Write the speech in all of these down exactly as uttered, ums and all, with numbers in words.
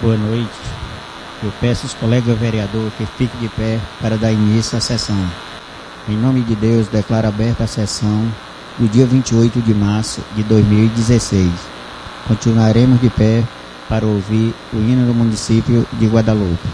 Boa noite. Eu peço aos colegas vereadores que fiquem de pé para dar início à sessão. Em nome de Deus, declaro aberta a sessão do dia vinte e oito de março de dois mil e dezesseis. Continuaremos de pé para ouvir o hino do município de Guadalupe.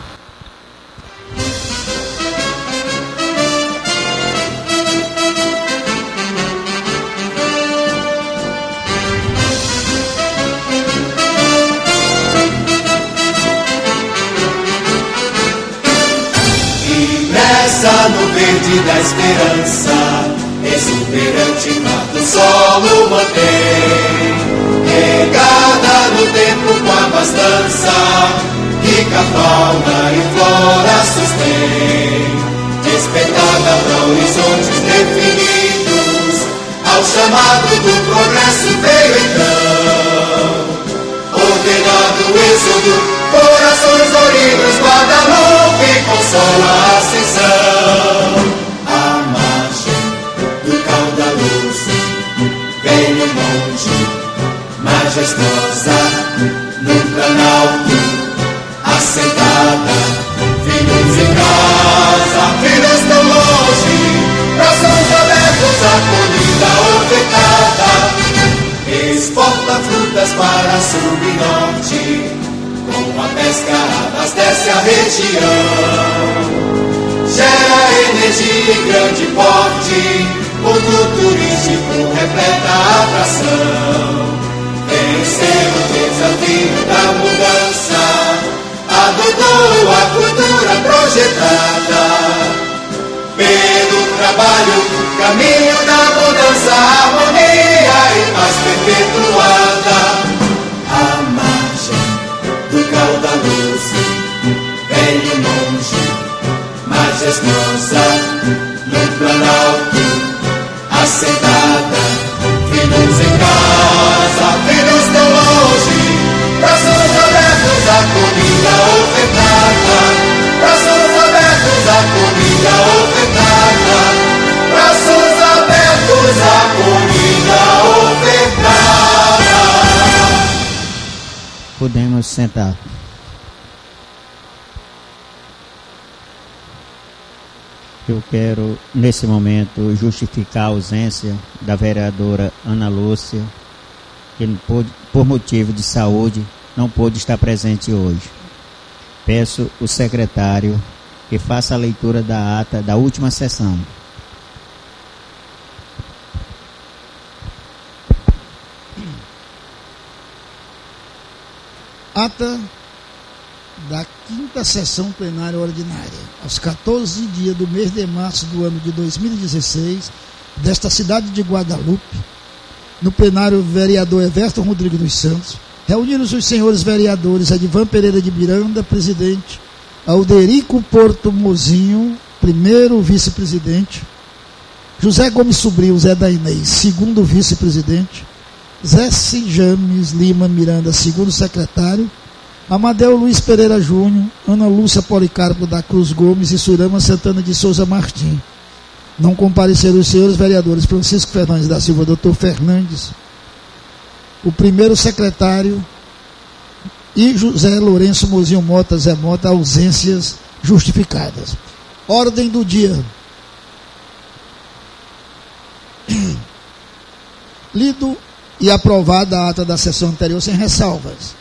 No verde da esperança, exuberante mato solo mantém, regada no tempo com a abastança, rica fauna e flora sustém, despertada para horizontes definidos, ao chamado do progresso veio então, ordenado o êxodo, corações doridos, Guadalupe consola a ascensão. A margem do caudaloso vem no monte, majestosa, no planalto, assentada. Filhos em casa, filhos tão longe, braços abertos, acolhida ofertada. Exporta frutas para sul e norte, com a pesca abastece a região, gera energia em grande porte, ponto turístico repleta a atração. Venceu o desafio da mudança, adotou a cultura projetada, pelo trabalho, caminho da mudança, harmonia e paz perpetuada. A margem do caudaloso, velho monge, majestosa, no planalto, assentada. Filhos em casa, filhos tão longe, braços abertos, acolhida ofertada. Braços abertos, acolhida ofertada. Braços abertos, acolhida ofertada. Podemos sentar. Eu quero, nesse momento, justificar a ausência da vereadora Ana Lúcia, que por motivo de saúde não pôde estar presente hoje. Peço ao secretário que faça a leitura da ata da última sessão. Ata da quinta sessão plenária ordinária, aos quatorze dias do mês de março do ano de dois mil e dezesseis, desta cidade de Guadalupe, no plenário vereador Everton Rodrigues dos Santos, reuniram-se os senhores vereadores Edivan Pereira de Miranda, presidente, Alderico Porto Mozinho, primeiro vice-presidente, José Gomes Sobrinho, Zé da Inês, segundo vice-presidente, Zé James Lima Miranda, segundo secretário, Amadeu Luiz Pereira Júnior, Ana Lúcia Policarpo da Cruz Gomes e Surama Santana de Souza Martim. Não compareceram os senhores vereadores Francisco Fernandes da Silva, doutor Fernandes, o primeiro secretário, e José Lourenço Mozinho Mota, Zé Mota, ausências justificadas. Ordem do dia. Lido e aprovada a ata da sessão anterior sem ressalvas.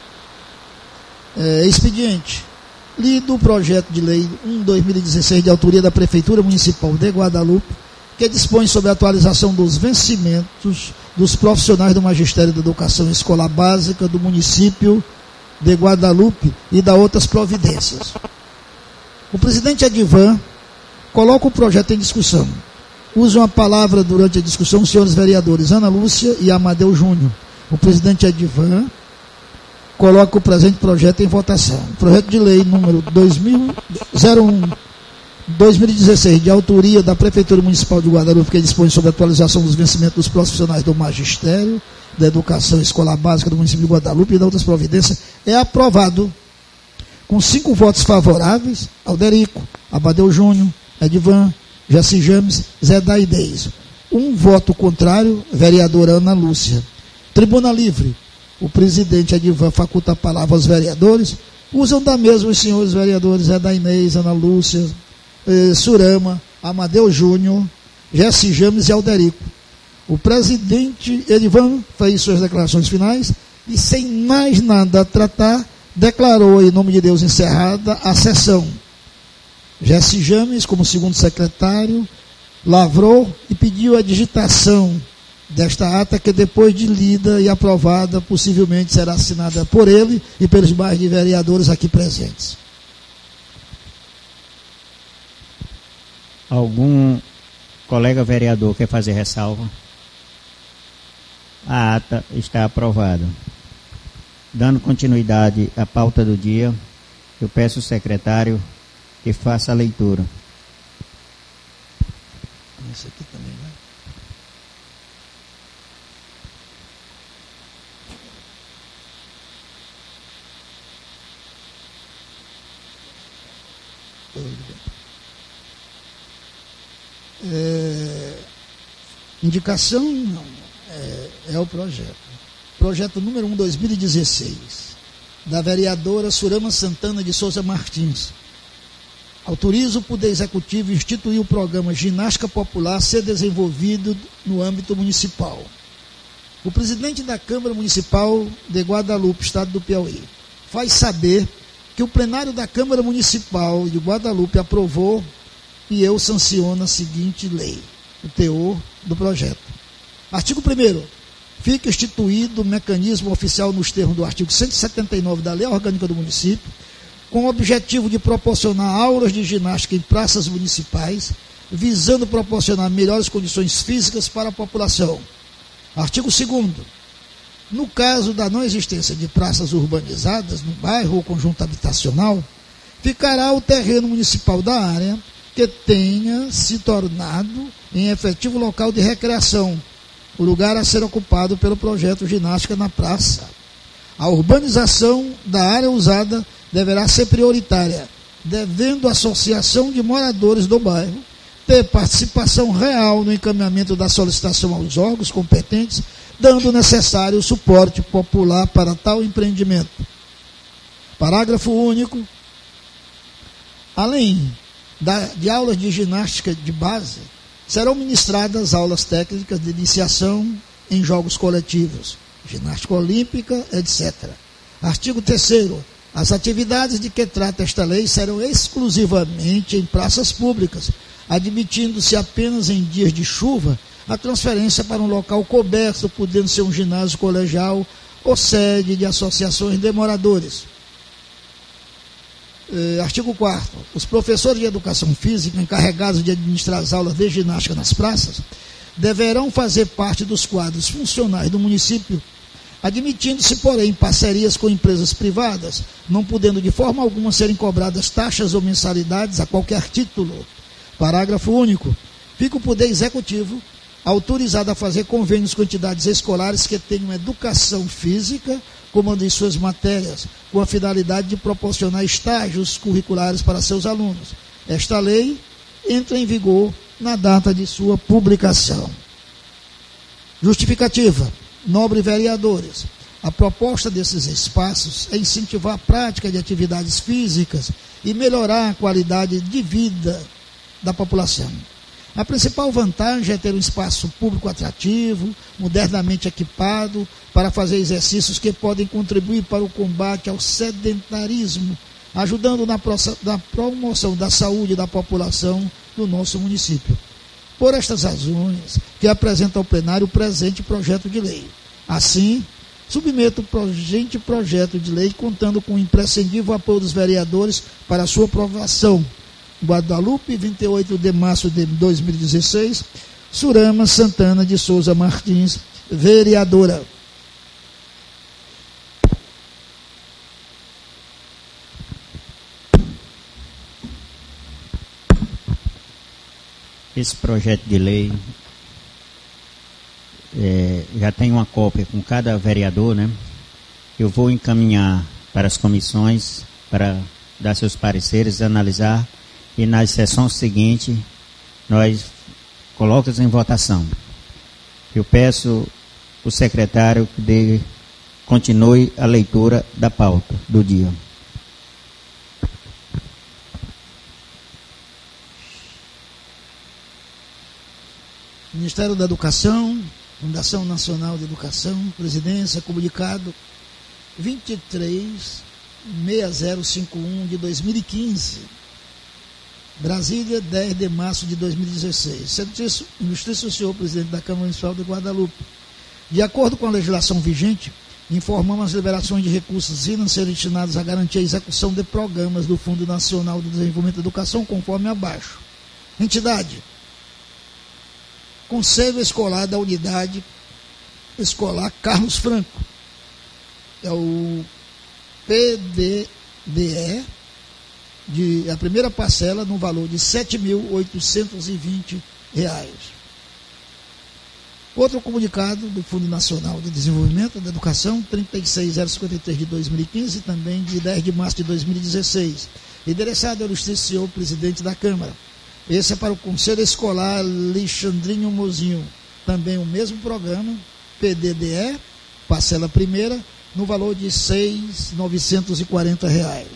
É, expediente. Lido o projeto de lei um barra dois mil e dezesseis de autoria da Prefeitura Municipal de Guadalupe, que dispõe sobre a atualização dos vencimentos dos profissionais do Magistério da Educação Escolar Básica do município de Guadalupe e da outras providências. O presidente Edivan coloca o projeto em discussão. Usam a palavra durante a discussão os senhores vereadores Ana Lúcia e Amadeu Júnior. O presidente Edivan coloca o presente projeto em votação. O projeto de lei número zero um barra dois mil e dezesseis, de autoria da Prefeitura Municipal de Guadalupe, que dispõe sobre a atualização dos vencimentos dos profissionais do Magistério da Educação Escolar Básica do município de Guadalupe e da outras providências, é aprovado com cinco votos favoráveis: Alderico, Amadeu Júnior, Edivan, Jaci James, Zé Daidez. Um voto contrário, vereadora Ana Lúcia. Tribuna livre. o presidente Edivan faculta a palavra aos vereadores, usam da mesma os senhores vereadores Eda Inês, Ana Lúcia, eh, Surama, Amadeu Júnior, Jesse James e Alderico. O presidente Edivan fez suas declarações finais e, sem mais nada a tratar, declarou, em nome de Deus, encerrada a sessão. Jesse James, como segundo secretário, lavrou e pediu a digitação desta ata, que depois de lida e aprovada, possivelmente será assinada por ele e pelos demais vereadores aqui presentes. Algum colega vereador quer fazer ressalva? A ata está aprovada. Dando continuidade à pauta do dia, eu peço ao secretário que faça a leitura. Esse aqui também, né? É, indicação não, é, é o projeto. Projeto número um, dois mil e dezesseis, da vereadora Surama Santana de Souza Martins. Autoriza o Poder Executivo instituir o programa Ginástica Popular a ser desenvolvido no âmbito municipal. O presidente da Câmara Municipal de Guadalupe, Estado do Piauí, faz saber que o plenário da Câmara Municipal de Guadalupe aprovou e eu sanciono a seguinte lei, o teor do projeto. Artigo primeiro. Fica instituído o mecanismo oficial nos termos do artigo cento e setenta e nove da Lei Orgânica do Município, com o objetivo de proporcionar aulas de ginástica em praças municipais, visando proporcionar melhores condições físicas para a população. Artigo segundo. No caso da não existência de praças urbanizadas no bairro ou conjunto habitacional, ficará o terreno municipal da área que tenha se tornado em efetivo local de recreação, o lugar a ser ocupado pelo projeto Ginástica na Praça. A urbanização da área usada deverá ser prioritária, devendo a associação de moradores do bairro ter participação real no encaminhamento da solicitação aos órgãos competentes, dando o necessário suporte popular para tal empreendimento. Parágrafo único. Além da, de aulas de ginástica de base, serão ministradas aulas técnicas de iniciação em jogos coletivos, ginástica olímpica, etcétera. Artigo terceiro. As atividades de que trata esta lei serão exclusivamente em praças públicas, admitindo-se apenas em dias de chuva a transferência para um local coberto, podendo ser um ginásio colegial ou sede de associações de moradores. Eh, artigo quarto. Os professores de educação física encarregados de administrar as aulas de ginástica nas praças deverão fazer parte dos quadros funcionais do município, admitindo-se, porém, parcerias com empresas privadas, não podendo de forma alguma serem cobradas taxas ou mensalidades a qualquer título. Parágrafo único. Fica o Poder Executivo autorizado a fazer convênios com entidades escolares que tenham educação física como uma de suas matérias, com a finalidade de proporcionar estágios curriculares para seus alunos. Esta lei entra em vigor na data de sua publicação. Justificativa. Nobre vereadores, a proposta desses espaços é incentivar a prática de atividades físicas e melhorar a qualidade de vida da população. A principal vantagem é ter um espaço público atrativo, modernamente equipado, para fazer exercícios que podem contribuir para o combate ao sedentarismo, ajudando na, pro, na promoção da saúde da população do nosso município. Por estas razões, que apresenta ao plenário o presente projeto de lei. Assim, submeto o presente projeto de lei, contando com o imprescindível apoio dos vereadores para sua aprovação. Guadalupe, vinte e oito de março de dois mil e dezesseis, Surama Santana de Souza Martins, vereadora. Esse projeto de lei é, já tem uma cópia com cada vereador, né? Eu vou encaminhar para as comissões para dar seus pareceres, analisar, e na sessão seguinte nós colocamos em votação. Eu peço o secretário que dê Continue a leitura da pauta do dia. Ministério da Educação, Fundação Nacional de Educação, Presidência, comunicado vinte e três mil seiscentos e cinquenta e um de dois mil e quinze. Brasília, dez de março de dois mil e dezesseis. Ilustríssimo senhor presidente da Câmara Municipal de Guadalupe. De acordo com a legislação vigente, informamos as liberações de recursos financeiros destinados a garantir a execução de programas do Fundo Nacional de Desenvolvimento da Educação, conforme abaixo. Entidade: Conselho Escolar da Unidade Escolar Carlos Franco. É o P D D E, de, a primeira parcela no valor de sete mil oitocentos e vinte reais. Outro comunicado do Fundo Nacional de Desenvolvimento da Educação, trinta e seis mil cinquenta e três de dois mil e quinze, também de dez de março de dois mil e dezesseis. Endereçado ao ilustríssimo senhor presidente da Câmara. Esse é para o Conselho Escolar Alexandrinho Mozinho. Também o mesmo programa, P D D E, parcela primeira, no valor de seis mil novecentos e quarenta reais.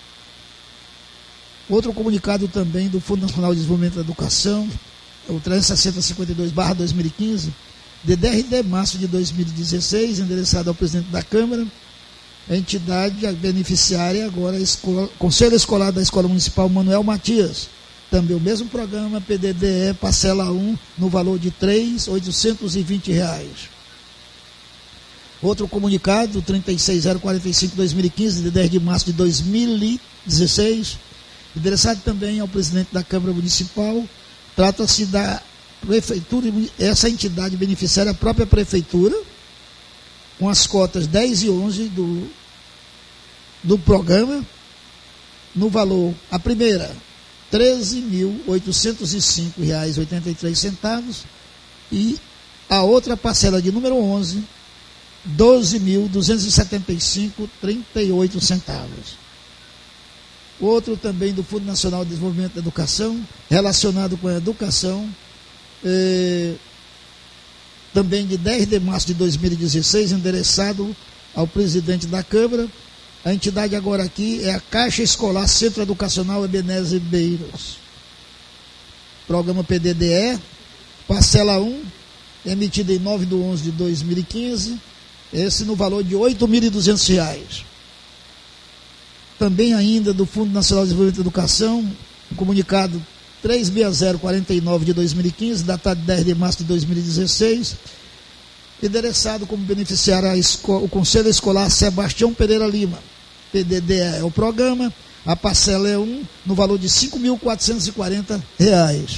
Outro comunicado também do Fundo Nacional de Desenvolvimento da Educação, o trezentos e sessenta cinquenta e dois barra dois mil e quinze, de dez de março de dois mil e dezesseis, endereçado ao presidente da Câmara. A entidade a beneficiária agora é a escola, Conselho Escolar da Escola Municipal Manuel Matias. Também o mesmo programa, P D D E, parcela um, no valor de três mil oitocentos e vinte reais. Outro comunicado, trinta e seis mil quarenta e cinco de dois mil e quinze, de dez de março de dois mil e dezesseis, endereçado também ao presidente da Câmara Municipal. Trata-se da Prefeitura, essa entidade beneficiária, a própria Prefeitura, com as cotas dez e onze do, do programa, no valor, a primeira, treze mil oitocentos e cinco reais e oitenta e três centavos, e a outra parcela de número onze, doze mil duzentos e setenta e cinco reais e trinta e oito centavos. Outro também do Fundo Nacional de Desenvolvimento da Educação, relacionado com a educação, eh, também de dez de março de dois mil e dezesseis, endereçado ao presidente da Câmara. A entidade agora aqui é a Caixa Escolar Centro Educacional Ebenezer Beiros. Programa P D D E, parcela um, emitida em nove de onze de dois mil e quinze, esse no valor de oito mil e duzentos reais. Também ainda do Fundo Nacional de Desenvolvimento da Educação, um comunicado três mil quarenta e nove de dois mil e quinze, datado de dez de março de dois mil e dezesseis, endereçado como beneficiário a escola, o Conselho Escolar Sebastião Pereira Lima. P D D E é o programa, a parcela é um, no valor de cinco mil quatrocentos e quarenta reais.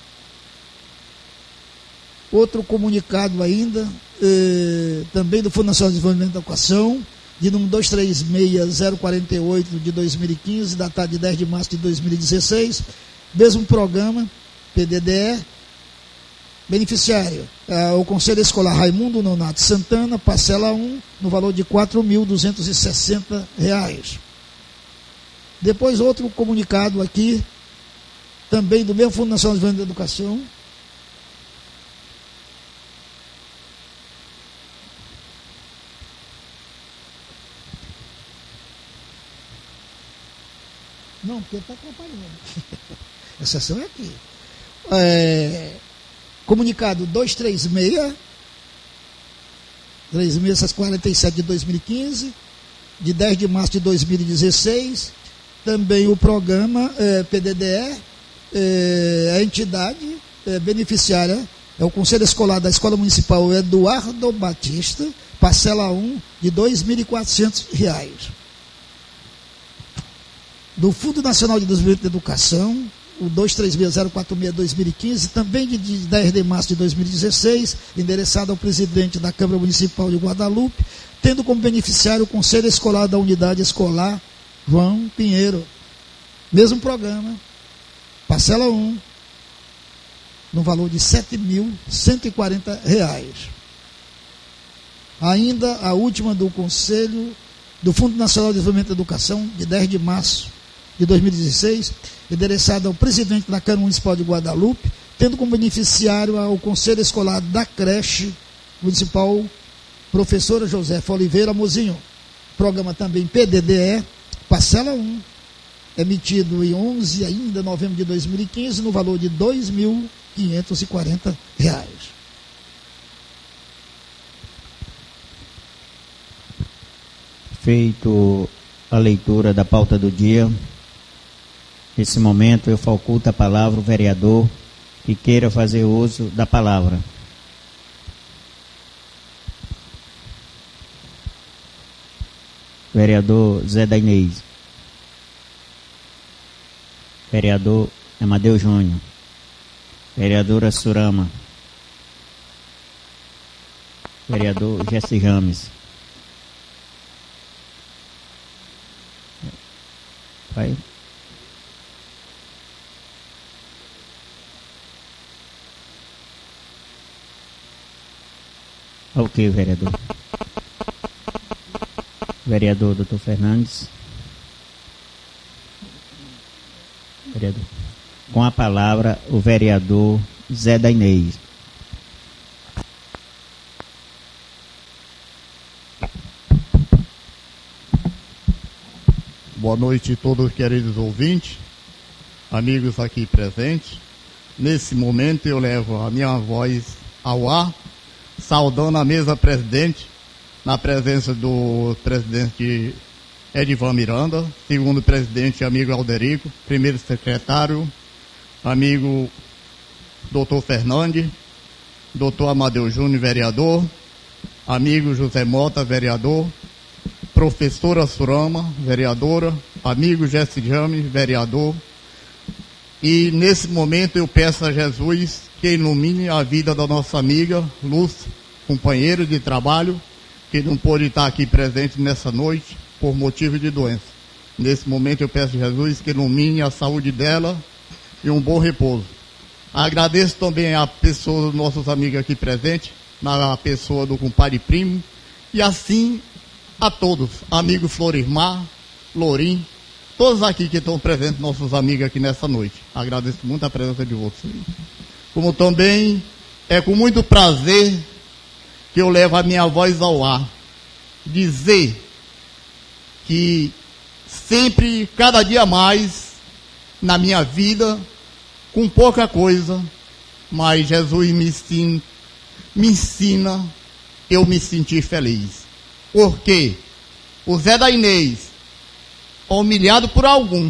Outro comunicado ainda, eh, também do Fundo Nacional de Desenvolvimento da Educação, de número dois três seis zero quatro oito de dois mil e quinze, datado de dez de março de dois mil e dezesseis, mesmo programa, P D D E, beneficiário, é, o Conselho Escolar Raimundo Nonato Santana, parcela um, no valor de quatro mil duzentos e sessenta reais. Depois outro comunicado aqui, também do mesmo Fundo Nacional de Desenvolvimento da Educação, não, porque está atrapalhando. A sessão é aqui. É, comunicado duzentos e trinta e seis, três mil seiscentos e quarenta e sete de dois mil e quinze, de dez de março de dois mil e dezesseis. Também o programa é, P D D E, é, a entidade é, beneficiária é o Conselho Escolar da Escola Municipal Eduardo Batista, parcela um, de dois mil e quatrocentos reais. Do Fundo Nacional de Desenvolvimento da Educação, o dois três seis zero quatro seis de dois mil e quinze, também de dez de março de dois mil e dezesseis, endereçado ao presidente da Câmara Municipal de Guadalupe, tendo como beneficiário o Conselho Escolar da Unidade Escolar João Pinheiro. Mesmo programa, parcela um, no valor de sete mil cento e quarenta reais. Ainda a última do Conselho do Fundo Nacional de Desenvolvimento da Educação, de dez de março de dois mil e dezesseis, endereçado ao presidente da Câmara Municipal de Guadalupe, tendo como beneficiário o Conselho Escolar da Creche Municipal Professora Josefa Oliveira Mozinho. Programa também P D D E, parcela um, emitido em onze ainda de novembro de dois mil e quinze, no valor de dois mil quinhentos e quarenta reais. Feito a leitura da pauta do dia, nesse momento eu faculto a palavra ao vereador que queira fazer uso da palavra. Vereador Zé da Inês. Vereador Amadeu Júnior. Vereadora Surama. Vereador Jesse Rames. Vai. Ok, vereador. Vereador doutor Fernandes. Vereador. Com a palavra, o vereador Zé da Inês. Boa noite a todos os queridos ouvintes, amigos aqui presentes. Nesse momento eu levo a minha voz ao ar, saudando a mesa presidente, na presença do presidente Edivan Miranda, segundo presidente amigo Alderico, primeiro secretário, amigo doutor Fernandes, doutor Amadeu Júnior, vereador, amigo José Mota, vereador, professora Surama, vereadora, amigo Jesse James, vereador. E nesse momento eu peço a Jesus que ilumine a vida da nossa amiga Lúcia, companheira de trabalho, que não pôde estar aqui presente nessa noite por motivo de doença. Nesse momento eu peço a Jesus que ilumine a saúde dela e um bom repouso. Agradeço também a pessoa, nossos amigos aqui presentes, na pessoa do compadre Primo, e assim a todos, amigo Florimar, Lorim, todos aqui que estão presentes, nossos amigos aqui nessa noite. Agradeço muito a presença de vocês. Como também é com muito prazer que eu levo a minha voz ao ar, dizer que sempre, cada dia mais, na minha vida, com pouca coisa, mas Jesus me ensina, me ensina eu me sentir feliz. Porque o Zé da Inês, humilhado por algum,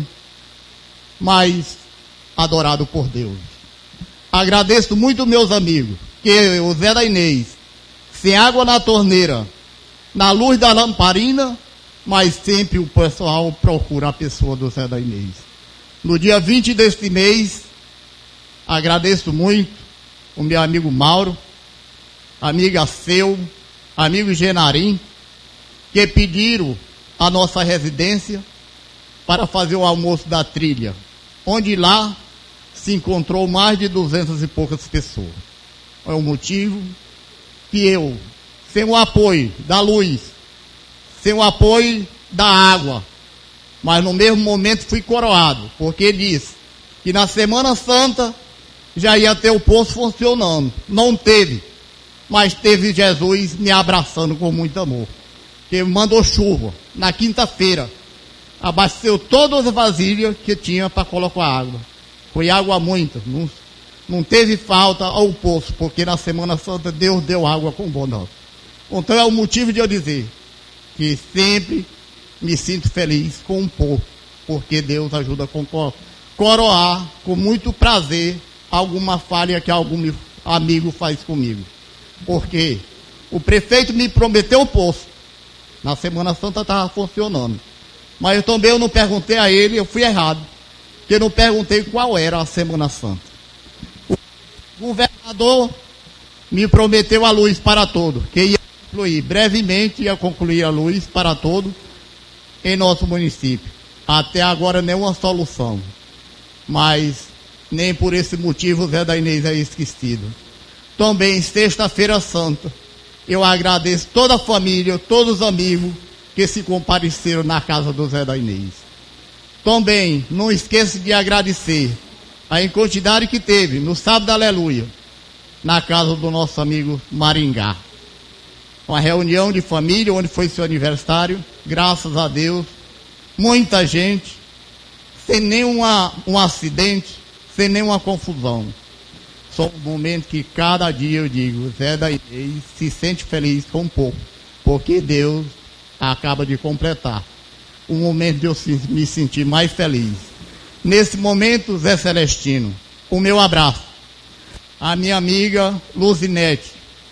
mas adorado por Deus. Agradeço muito meus amigos, que o Zé da Inês, sem água na torneira, na luz da lamparina, mas sempre o pessoal procura a pessoa do Zé da Inês. No dia vinte deste mês, agradeço muito o meu amigo Mauro, amiga Seu, amigo Genarim, que pediram a nossa residência para fazer o almoço da trilha, onde lá se encontrou mais de duzentas e poucas pessoas. É o motivo que eu, sem o apoio da luz, sem o apoio da água, mas no mesmo momento fui coroado, porque ele disse que na Semana Santa já ia ter o poço funcionando. Não teve, mas teve Jesus me abraçando com muito amor. Que mandou chuva na quinta-feira, abasteceu todas as vasilhas que tinha para colocar água. Foi água muita, não, não teve falta ao poço, porque na Semana Santa Deus deu água com bondade. Então é o motivo de eu dizer que sempre me sinto feliz com um pouco, porque Deus ajuda a coroar com muito prazer alguma falha que algum amigo faz comigo. Porque o prefeito me prometeu o poço. Na Semana Santa estava funcionando. Mas eu também eu não perguntei a ele, eu fui errado. Porque eu não perguntei qual era a Semana Santa. O governador me prometeu a luz para todos, que ia concluir, brevemente ia concluir a luz para todos em nosso município. Até agora nenhuma solução. Mas nem por esse motivo o Zé da Inês é esquecido. Também, sexta-feira santa, eu agradeço toda a família, todos os amigos que se compareceram na casa do Zé da Inês. Também, não esqueça de agradecer a quantidade que teve no sábado da Aleluia, na casa do nosso amigo Maringá. uma reunião de família, onde foi seu aniversário, graças a Deus, muita gente, sem nenhum um acidente, sem nenhuma confusão. Só um momento que cada dia eu digo, Zé da Inês se sente feliz com um pouco, porque Deus acaba de completar o momento de eu me sentir mais feliz. Nesse momento, Zé Celestino, o meu abraço. A minha amiga Luzinete,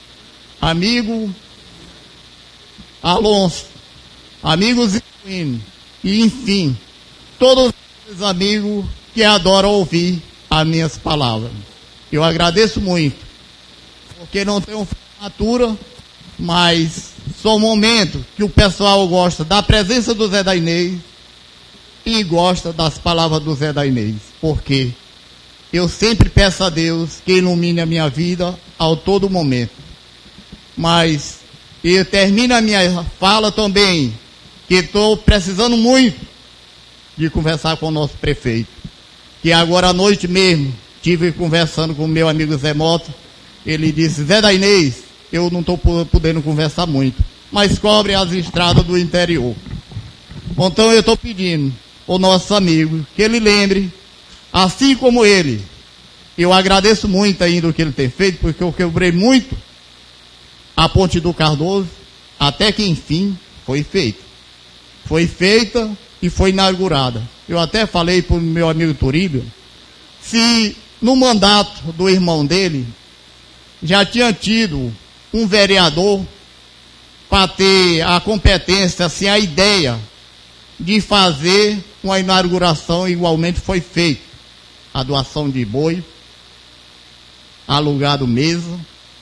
amigo Alonso, amigo Zicuino, e enfim, todos os amigos que adoram ouvir as minhas palavras. Eu agradeço muito, porque não tenho formatura, mas são momentos que o pessoal gosta da presença do Zé da Inês e gosta das palavras do Zé da Inês, porque eu sempre peço a Deus que ilumine a minha vida ao todo momento. Mas eu termino a minha fala também, que estou precisando muito de conversar com o nosso prefeito, que agora à noite mesmo estive conversando com o meu amigo Zé Mota. Ele disse: Zé da Inês, eu não estou podendo conversar muito, mas cobre as estradas do interior. Então eu estou pedindo ao nosso amigo que ele lembre, assim como ele, eu agradeço muito ainda o que ele tem feito, porque eu quebrei muito a ponte do Cardoso, até que enfim foi feita. Foi feita e foi inaugurada. Eu até falei para o meu amigo Turíbio, se no mandato do irmão dele já tinha tido um vereador para ter a competência, assim, a ideia de fazer uma inauguração, igualmente foi feita. A doação de boi, alugado mesa,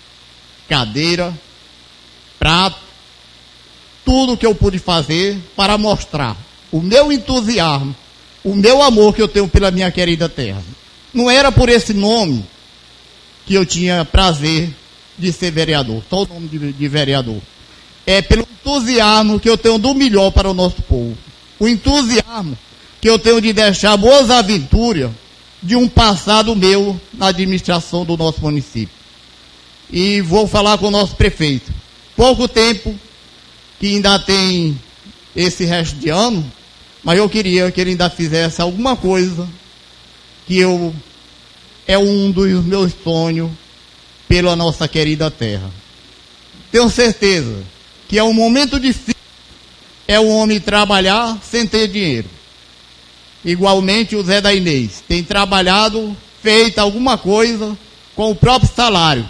cadeira, prato, tudo que eu pude fazer para mostrar o meu entusiasmo, o meu amor que eu tenho pela minha querida terra. Não era por esse nome que eu tinha prazer de ser vereador, só o nome de, de vereador. É pelo entusiasmo que eu tenho do melhor para o nosso povo. O entusiasmo que eu tenho de deixar boas aventuras de um passado meu na administração do nosso município. E vou falar com o nosso prefeito. Pouco tempo que ainda tem esse resto de ano, mas eu queria que ele ainda fizesse alguma coisa que eu é um dos meus sonhos pela nossa querida terra. Tenho certeza que é um momento difícil, é o homem trabalhar sem ter dinheiro. Igualmente o Zé da Inês tem trabalhado, feito alguma coisa com o próprio salário.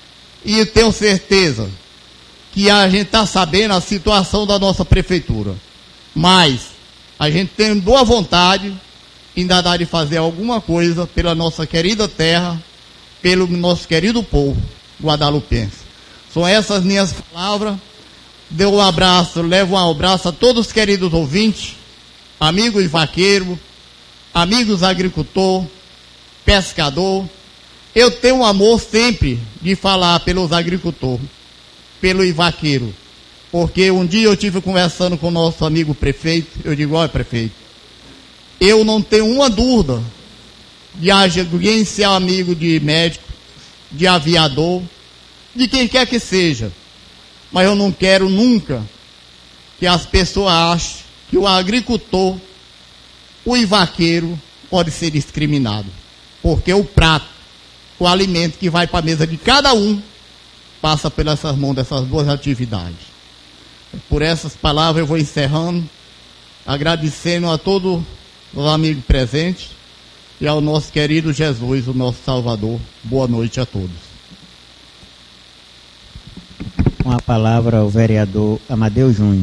E tenho certeza que a gente está sabendo a situação da nossa prefeitura. Mas a gente tem boa vontade ainda dá de fazer alguma coisa pela nossa querida terra, pelo nosso querido povo guadalupense. São essas minhas palavras. Deu um abraço, levo um abraço a todos os queridos ouvintes, amigos vaqueiros, amigos agricultor, pescador. Eu tenho um amor sempre de falar pelos agricultores, pelo vaqueiro, porque um dia eu estive conversando com o nosso amigo prefeito. Eu digo: olha, prefeito, eu não tenho uma dúvida de alguém ser amigo de médico, de aviador, de quem quer que seja, mas eu não quero nunca que as pessoas achem que o agricultor, o vaqueiro, pode ser discriminado, porque o prato, o alimento que vai para a mesa de cada um, passa pelas mãos dessas duas atividades. Por essas palavras eu vou encerrando, agradecendo a todos os amigos presentes e ao nosso querido Jesus, o nosso Salvador. Boa noite a todos. Com a palavra o vereador Amadeu Júnior.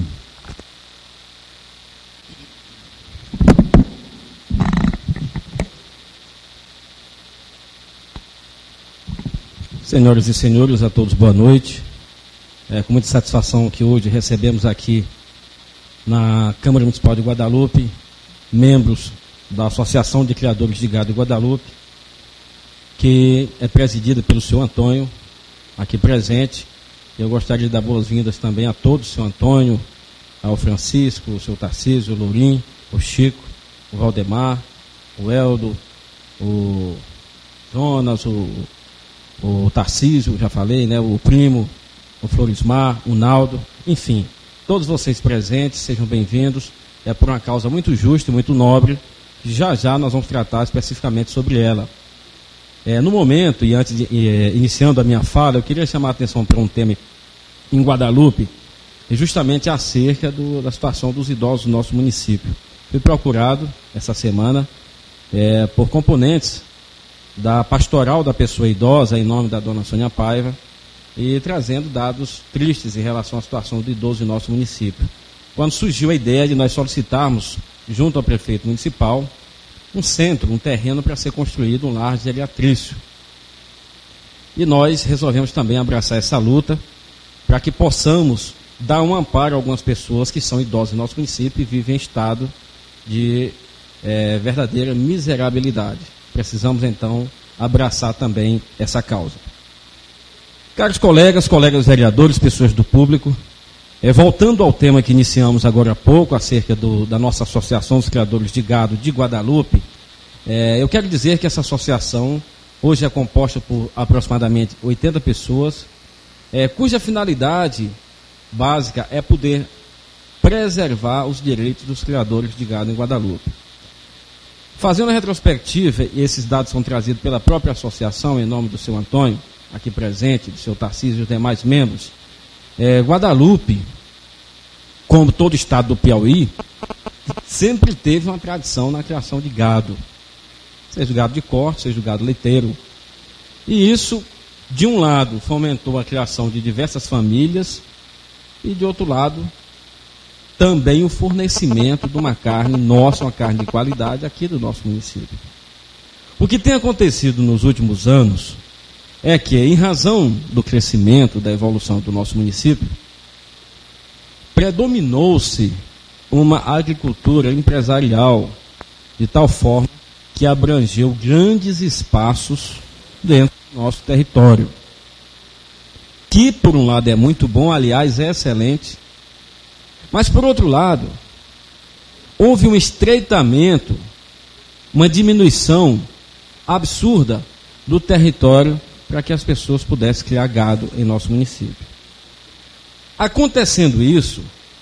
Senhoras e senhores, a todos boa noite. É com muita satisfação que hoje recebemos aqui na Câmara Municipal de Guadalupe membros da Associação de Criadores de Gado de Guadalupe, que é presidida pelo senhor Antônio, aqui presente. Eu gostaria de dar boas-vindas também a todos, o senhor Antônio, ao Francisco, o senhor Tarcísio, o Lourim, o Chico, o Valdemar, o Eldo, o Jonas, o, o Tarcísio, já falei, né, o primo, o Florismar, o Naldo, enfim, todos vocês presentes, sejam bem-vindos. É por uma causa muito justa e muito nobre, que já já nós vamos tratar especificamente sobre ela. É, no momento, e antes de é, iniciando a minha fala, eu queria chamar a atenção para um tema em Guadalupe, justamente acerca do, da situação dos idosos do nosso município. Fui procurado essa semana é, por componentes da pastoral da pessoa idosa, em nome da dona Sônia Paiva, e trazendo dados tristes em relação à situação do idoso em nosso município. Quando surgiu a ideia de nós solicitarmos, junto ao prefeito municipal, um centro, um terreno para ser construído, um lar geriatrício. E nós resolvemos também abraçar essa luta para que possamos dar um amparo a algumas pessoas que são idosas em nosso município e vivem em estado de é, verdadeira miserabilidade. Precisamos, então, abraçar também essa causa. Caros colegas, colegas vereadores, pessoas do público, é, voltando ao tema que iniciamos agora há pouco, acerca do, da nossa Associação dos Criadores de Gado de Guadalupe, é, eu quero dizer que essa associação hoje é composta por aproximadamente oitenta pessoas, é, cuja finalidade básica é poder preservar os direitos dos criadores de gado em Guadalupe. Fazendo a retrospectiva, e esses dados são trazidos pela própria associação, em nome do seu Antônio, aqui presente, do seu Tarcísio e os demais membros, é, Guadalupe, como todo o estado do Piauí, sempre teve uma tradição na criação de gado, seja o gado de corte, seja o gado leiteiro. E isso, de um lado, fomentou a criação de diversas famílias, e de outro lado, também o fornecimento de uma carne nossa, uma carne de qualidade aqui do nosso município. O que tem acontecido nos últimos anos é que, em razão do crescimento, da evolução do nosso município, predominou-se uma agricultura empresarial de tal forma que abrangeu grandes espaços dentro do nosso território. Que, por um lado, é muito bom, aliás, é excelente, mas, por outro lado, houve um estreitamento, uma diminuição absurda do território para que as pessoas pudessem criar gado em nosso município. Acontecendo isso,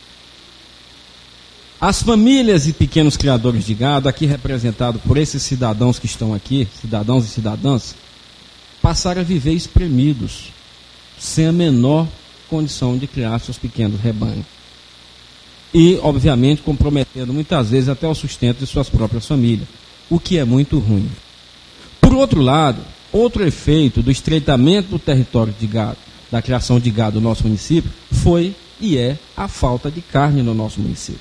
as famílias e pequenos criadores de gado, aqui representados por esses cidadãos que estão aqui, cidadãos e cidadãs, passaram a viver espremidos, sem a menor condição de criar seus pequenos rebanhos. E, obviamente, comprometendo muitas vezes até o sustento de suas próprias famílias, o que é muito ruim. Por outro lado, outro efeito do estreitamento do território de gado, da criação de gado no nosso município, foi e é a falta de carne no nosso município.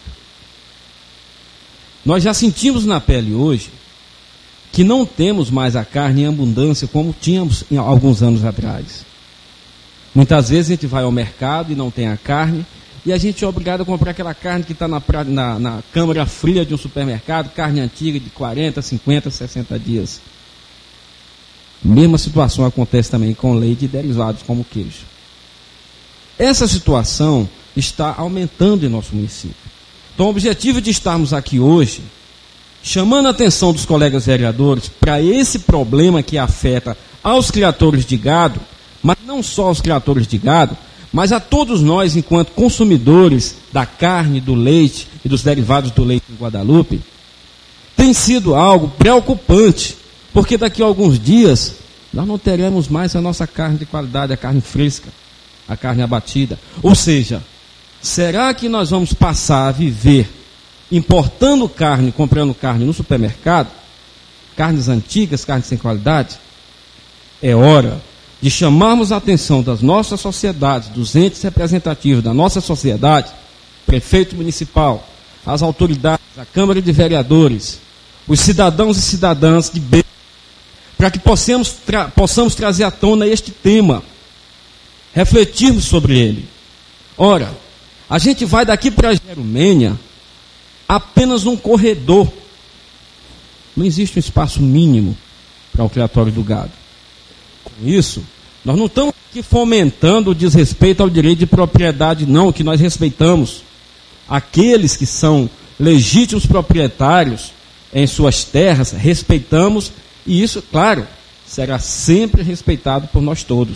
Nós já sentimos na pele hoje que não temos mais a carne em abundância como tínhamos em alguns anos atrás. Muitas vezes a gente vai ao mercado e não tem a carne, e a gente é obrigado a comprar aquela carne que está na, na, na câmara fria de um supermercado, carne antiga de quarenta, cinquenta, sessenta dias. Mesma situação acontece também com leite e derivados como queijo. Essa situação está aumentando em nosso município. Então, o objetivo de estarmos aqui hoje, chamando a atenção dos colegas vereadores para esse problema que afeta aos criadores de gado, mas não só aos criadores de gado, mas a todos nós, enquanto consumidores da carne, do leite e dos derivados do leite em Guadalupe, tem sido algo preocupante, porque daqui a alguns dias nós não teremos mais a nossa carne de qualidade, a carne fresca, a carne abatida. Ou seja, será que nós vamos passar a viver importando carne, comprando carne no supermercado, carnes antigas, carnes sem qualidade? É hora de chamarmos a atenção das nossas sociedades, dos entes representativos da nossa sociedade, prefeito municipal, as autoridades, a Câmara de Vereadores, os cidadãos e cidadãs de bem, para que possamos, tra possamos trazer à tona este tema, refletirmos sobre ele. Ora, a gente vai daqui para Jerumênia apenas num corredor. Não existe um espaço mínimo para o criatório do gado. Com isso, nós não estamos aqui fomentando o desrespeito ao direito de propriedade, não, que nós respeitamos aqueles que são legítimos proprietários em suas terras, respeitamos, e isso, claro, será sempre respeitado por nós todos.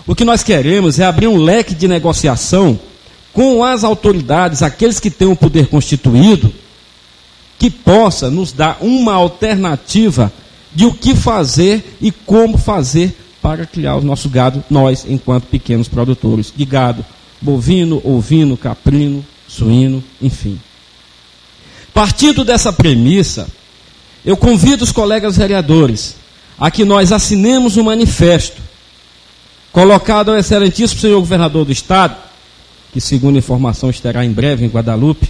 O que nós queremos é abrir um leque de negociação com as autoridades, aqueles que têm o poder constituído, que possa nos dar uma alternativa de o que fazer e como fazer para criar o nosso gado, nós, enquanto pequenos produtores de gado, bovino, ovino, caprino, suíno, enfim. Partindo dessa premissa, eu convido os colegas vereadores a que nós assinemos um manifesto colocado ao excelentíssimo senhor governador do estado, que segundo informação estará em breve em Guadalupe,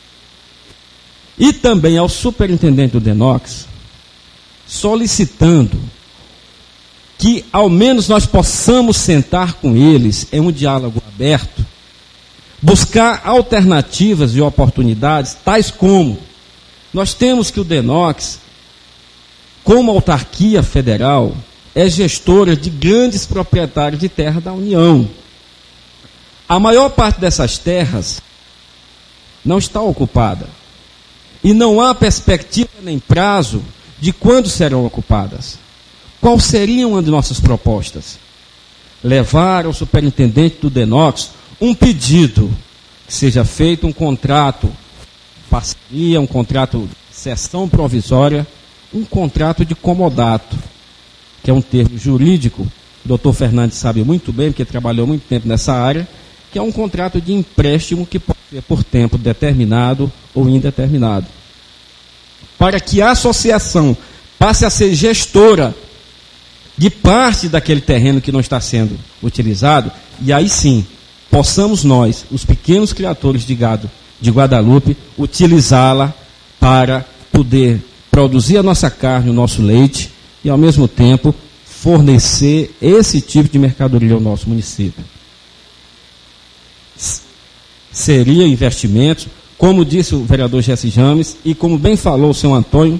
e também ao superintendente do DENOX, solicitando que ao menos nós possamos sentar com eles em um diálogo aberto, buscar alternativas e oportunidades, tais como nós temos que o DENOX, como autarquia federal, é gestora de grandes proprietários de terra da União. A maior parte dessas terras não está ocupada. E não há perspectiva nem prazo de quando serão ocupadas. Qual seria uma de nossas propostas? Levar ao superintendente do DENOX um pedido que seja feito um contrato, parceria, um contrato de cessão provisória, um contrato de comodato, que é um termo jurídico, o doutor Fernandes sabe muito bem, porque trabalhou muito tempo nessa área, que é um contrato de empréstimo que pode ser por tempo determinado ou indeterminado. Para que a associação passe a ser gestora de parte daquele terreno que não está sendo utilizado, e aí sim, possamos nós, os pequenos criadores de gado de Guadalupe, utilizá-la para poder produzir a nossa carne, o nosso leite, e ao mesmo tempo fornecer esse tipo de mercadoria ao nosso município. Seria investimentos, como disse o vereador Jesse James, e como bem falou o senhor Antônio,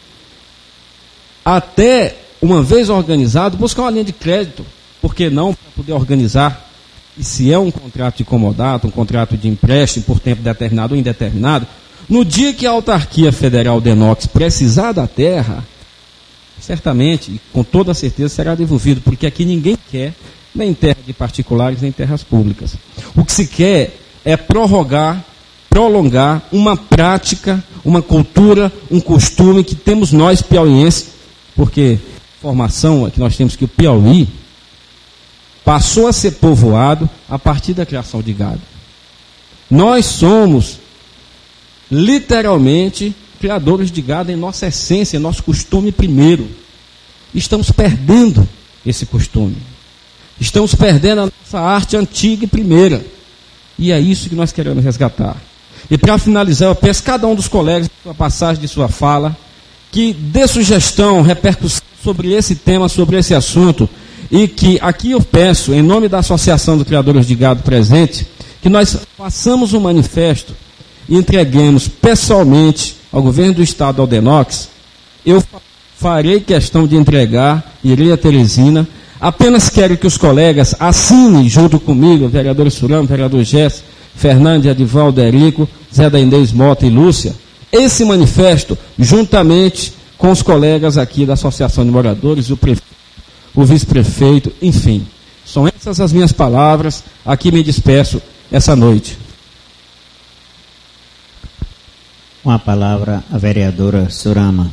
até uma vez organizado, buscar uma linha de crédito, por que não, para poder organizar, e se é um contrato de comodato, um contrato de empréstimo por tempo determinado ou indeterminado, no dia que a autarquia federal DENOX precisar da terra, certamente, e com toda certeza, será devolvido, porque aqui ninguém quer nem terra de particulares, nem terras públicas. O que se quer é prorrogar, prolongar uma prática, uma cultura, um costume que temos nós piauienses, porque informação é que nós temos que o Piauí passou a ser povoado a partir da criação de gado. Nós somos literalmente criadores de gado em nossa essência, em nosso costume primeiro. Estamos perdendo esse costume. Estamos perdendo a nossa arte antiga e primeira. E é isso que nós queremos resgatar. E para finalizar, eu peço a cada um dos colegas, a passagem de sua fala, que dê sugestão, repercussão sobre esse tema, sobre esse assunto, e que aqui eu peço, em nome da Associação de Criadores de Gado presente, que nós façamos um manifesto e entreguemos pessoalmente ao governo do estado, ao DENOX. Eu farei questão de entregar, irei a Teresina, apenas quero que os colegas assinem junto comigo, o vereador Surama, o vereador Jesse, Fernandes, Edivaldo, Erico, Zé da Inês Mota e Lúcia, esse manifesto, juntamente com os colegas aqui da Associação de Moradores, o prefeito, o vice-prefeito, enfim. São essas as minhas palavras, aqui me despeço essa noite. Com a palavra, a vereadora Surama.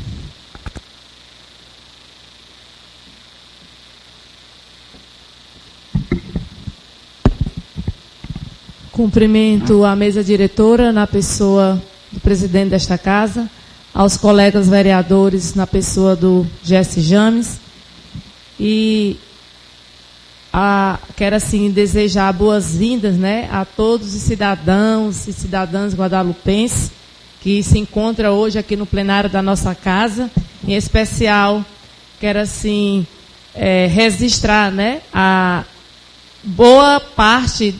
Cumprimento a mesa diretora na pessoa do presidente desta casa, aos colegas vereadores na pessoa do Jesse James, e a, quero assim desejar boas-vindas, né, a todos os cidadãos e cidadãs guadalupenses que se encontram hoje aqui no plenário da nossa casa. Em especial, quero assim é, registrar, né, a boa parte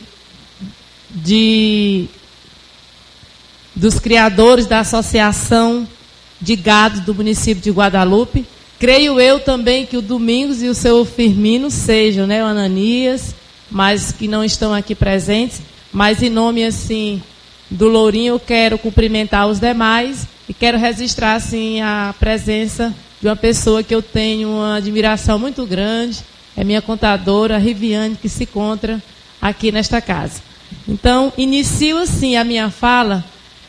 de dos criadores da Associação de Gado do município de Guadalupe. Creio eu também que o Domingos e o seu Firmino sejam, né, o Ananias, mas que não estão aqui presentes. Mas em nome, assim, do Lourinho, eu quero cumprimentar os demais e quero registrar, assim, a presença de uma pessoa que eu tenho uma admiração muito grande, é minha contadora, a Riviane, que se encontra aqui nesta casa. Então, inicio assim a minha fala,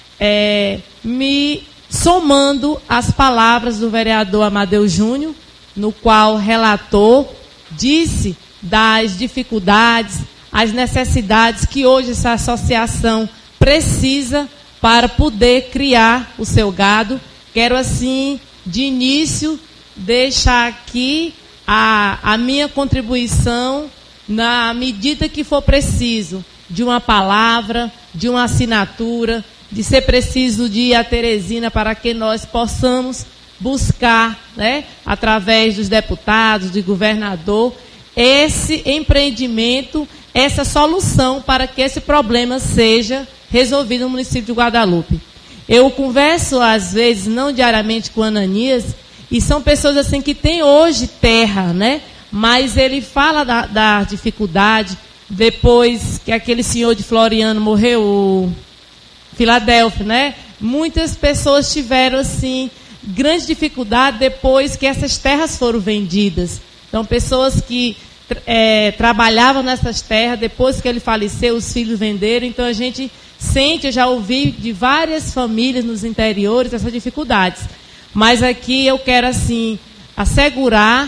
é, me somando às palavras do vereador Amadeu Júnior, no qual relator disse das dificuldades, as necessidades que hoje essa associação precisa para poder criar o seu gado. Quero, assim, de início, deixar aqui a, a minha contribuição na medida que for preciso, de uma palavra, de uma assinatura, de ser preciso de ir a Teresina para que nós possamos buscar, né, através dos deputados, do governador, esse empreendimento, essa solução para que esse problema seja resolvido no município de Guadalupe. Eu converso, às vezes, não diariamente com Ananias, e são pessoas assim que têm hoje terra, né? Mas ele fala da, da dificuldade, depois que aquele senhor de Floriano morreu, o Filadélfia, né? Muitas pessoas tiveram, assim, grande dificuldade depois que essas terras foram vendidas. Então, pessoas que é, trabalhavam nessas terras, depois que ele faleceu, os filhos venderam. Então, a gente sente, eu já ouvi de várias famílias nos interiores essas dificuldades. Mas aqui eu quero, assim, assegurar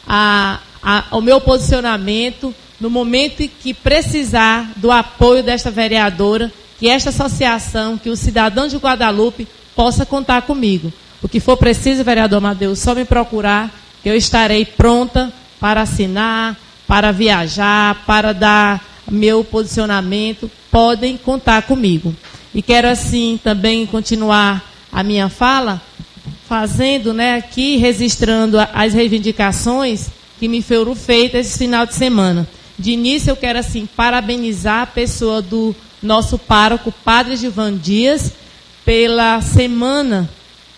a, a, o meu posicionamento no momento que precisar do apoio desta vereadora, que esta associação, que o cidadão de Guadalupe possa contar comigo. O que for preciso, vereador Amadeu, só me procurar, que eu estarei pronta para assinar, para viajar, para dar meu posicionamento. Podem contar comigo. E quero, assim, também continuar a minha fala, fazendo, né, aqui, registrando as reivindicações que me foram feitas esse final de semana. De início, eu quero, assim, parabenizar a pessoa do nosso pároco, Padre Gilvan Dias, pela semana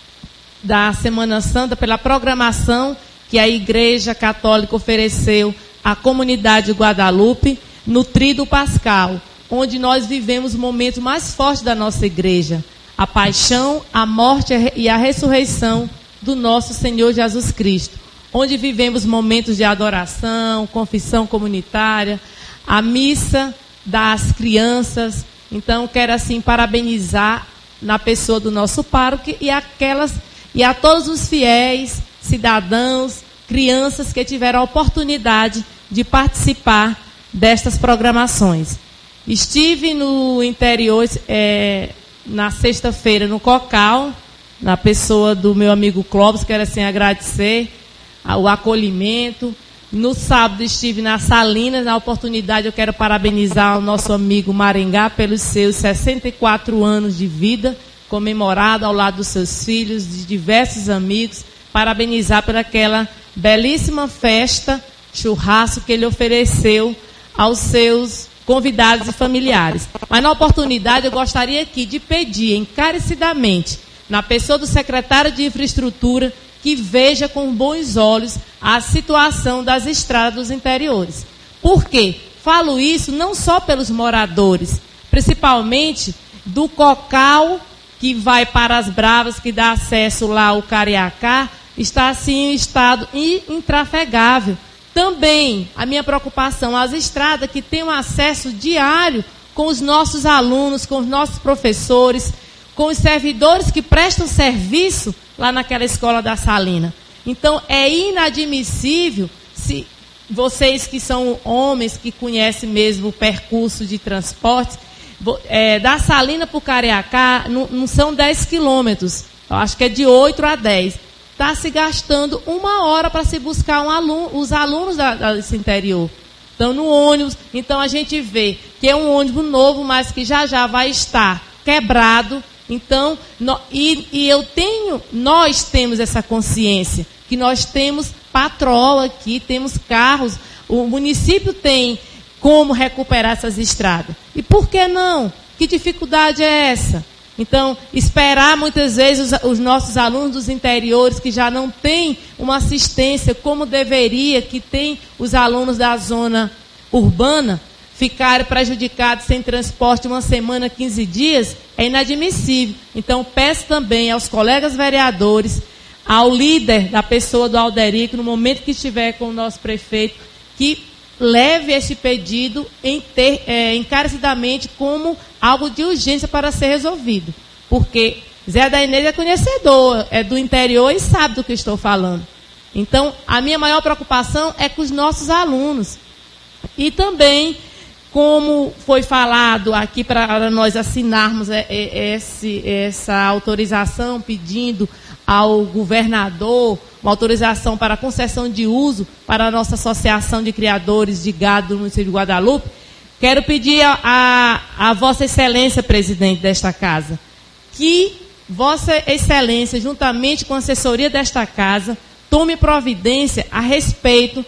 da Semana Santa, pela programação que a Igreja Católica ofereceu à comunidade de Guadalupe no Tríduo Pascal, onde nós vivemos o momento mais forte da nossa igreja, a paixão, a morte e a ressurreição do nosso Senhor Jesus Cristo, onde vivemos momentos de adoração, confissão comunitária, a missa das crianças. Então, quero, assim, parabenizar na pessoa do nosso pároco e aquelas e a todos os fiéis, cidadãos, crianças que tiveram a oportunidade de participar destas programações. Estive no interior, é, na sexta-feira, no Cocal, na pessoa do meu amigo Clóvis, quero, assim, agradecer o acolhimento. No sábado estive na Salinas, na oportunidade eu quero parabenizar o nosso amigo Maringá pelos seus sessenta e quatro anos de vida, comemorado ao lado dos seus filhos, de diversos amigos, parabenizar por aquela belíssima festa, churrasco que ele ofereceu aos seus convidados e familiares. Mas na oportunidade eu gostaria aqui de pedir encarecidamente, na pessoa do secretário de Infraestrutura, que veja com bons olhos a situação das estradas dos interiores. Por quê? Falo isso não só pelos moradores, principalmente do Cocal, que vai para as Bravas, que dá acesso lá ao Cariacá, está assim em estado intrafegável. Também a minha preocupação, as estradas que têm um acesso diário com os nossos alunos, com os nossos professores, com os servidores que prestam serviço lá naquela escola da Salina. Então, é inadmissível, se vocês que são homens, que conhecem mesmo o percurso de transporte, é, da Salina para o Cariacá, não, não são dez quilômetros, eu acho que é de oito a dez. Está se gastando uma hora para se buscar um aluno, os alunos da, desse interior. Então, no ônibus, então a gente vê que é um ônibus novo, mas que já já vai estar quebrado. Então, no, e, e eu tenho, nós temos essa consciência, que nós temos patrol aqui, temos carros, o município tem como recuperar essas estradas. E por que não? Que dificuldade é essa? Então, esperar muitas vezes os, os nossos alunos dos interiores, que já não têm uma assistência como deveria, que tem os alunos da zona urbana, ficarem prejudicados sem transporte uma semana, quinze dias, é inadmissível. Então, peço também aos colegas vereadores, ao líder da pessoa do Alderico, no momento que estiver com o nosso prefeito, que leve este pedido em ter, é, encarecidamente como algo de urgência para ser resolvido. Porque Zé da Inês é conhecedor, é do interior e sabe do que estou falando. Então, a minha maior preocupação é com os nossos alunos. E também, como foi falado aqui para nós assinarmos esse, essa autorização pedindo ao governador uma autorização para concessão de uso para a nossa Associação de Criadores de Gado do município de Guadalupe, quero pedir a, a, a Vossa Excelência, presidente desta casa, que Vossa Excelência, juntamente com a assessoria desta casa, tome providência a respeito